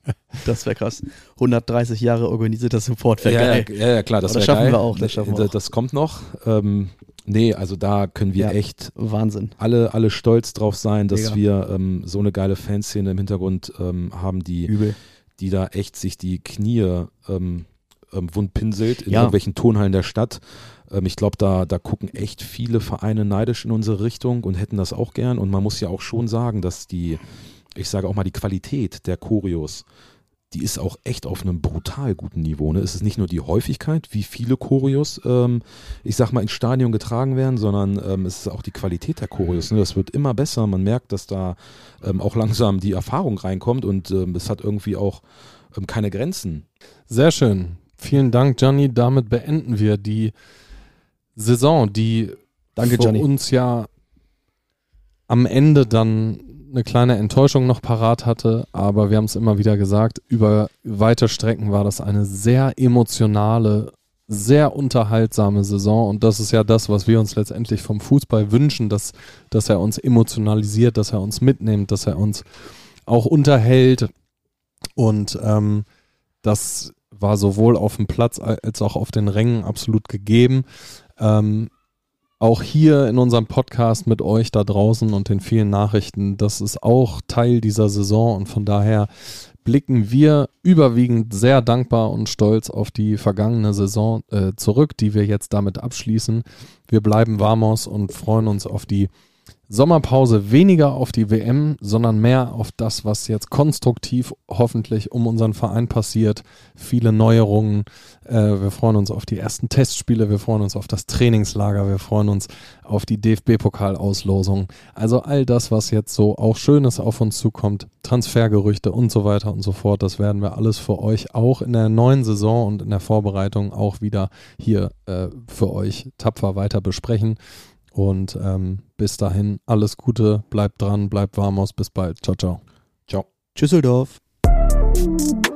Das wäre krass. hundertdreißig Jahre organisierter Support wäre ja, geil. ja, ja, klar, das Aber wäre das schaffen geil. wir auch, das schaffen wir das, auch. das kommt noch. Ähm, nee, also da können wir Ja, echt Wahnsinn. alle, alle stolz drauf sein, dass Mega. wir ähm, so eine geile Fanszene im Hintergrund ähm, haben, die, Übel. die da echt sich die Knie ähm, ähm, wundpinselt in Ja. irgendwelchen Turnhallen der Stadt. Ähm, ich glaube, da, da gucken echt viele Vereine neidisch in unsere Richtung und hätten das auch gern. Und man muss ja auch schon sagen, dass die, ich sage auch mal, die Qualität der Choreos, die ist auch echt auf einem brutal guten Niveau. Ne? Es ist nicht nur die Häufigkeit, wie viele Choreos, ähm, ich sag mal, ins Stadion getragen werden, sondern ähm, es ist auch die Qualität der Choreos. Ne? Das wird immer besser. Man merkt, dass da ähm, auch langsam die Erfahrung reinkommt und ähm, es hat irgendwie auch ähm, keine Grenzen. Sehr schön. Vielen Dank, Gianni. Damit beenden wir die Saison, die Danke, für Gianni. uns ja am Ende dann eine kleine Enttäuschung noch parat hatte, aber wir haben es immer wieder gesagt, über weite Strecken war das eine sehr emotionale, sehr unterhaltsame Saison und das ist ja das, was wir uns letztendlich vom Fußball wünschen, dass, dass er uns emotionalisiert, dass er uns mitnimmt, dass er uns auch unterhält und ähm, das war sowohl auf dem Platz als auch auf den Rängen absolut gegeben. Ähm, auch hier in unserem Podcast mit euch da draußen und den vielen Nachrichten, das ist auch Teil dieser Saison und von daher blicken wir überwiegend sehr dankbar und stolz auf die vergangene Saison äh, zurück, die wir jetzt damit abschließen. Wir bleiben Vamos und freuen uns auf die Sommerpause, weniger auf die W M, sondern mehr auf das, was jetzt konstruktiv hoffentlich um unseren Verein passiert. Viele Neuerungen. Äh, wir freuen uns auf die ersten Testspiele, wir freuen uns auf das Trainingslager, wir freuen uns auf die D F B-Pokalauslosung. Also all das, was jetzt so auch Schönes auf uns zukommt, Transfergerüchte und so weiter und so fort, das werden wir alles für euch auch in der neuen Saison und in der Vorbereitung auch wieder hier äh, für euch tapfer weiter besprechen. Und ähm, bis dahin alles Gute, bleibt dran, bleibt Vamos, bis bald. Ciao, ciao. Ciao. Tschüsseldorf.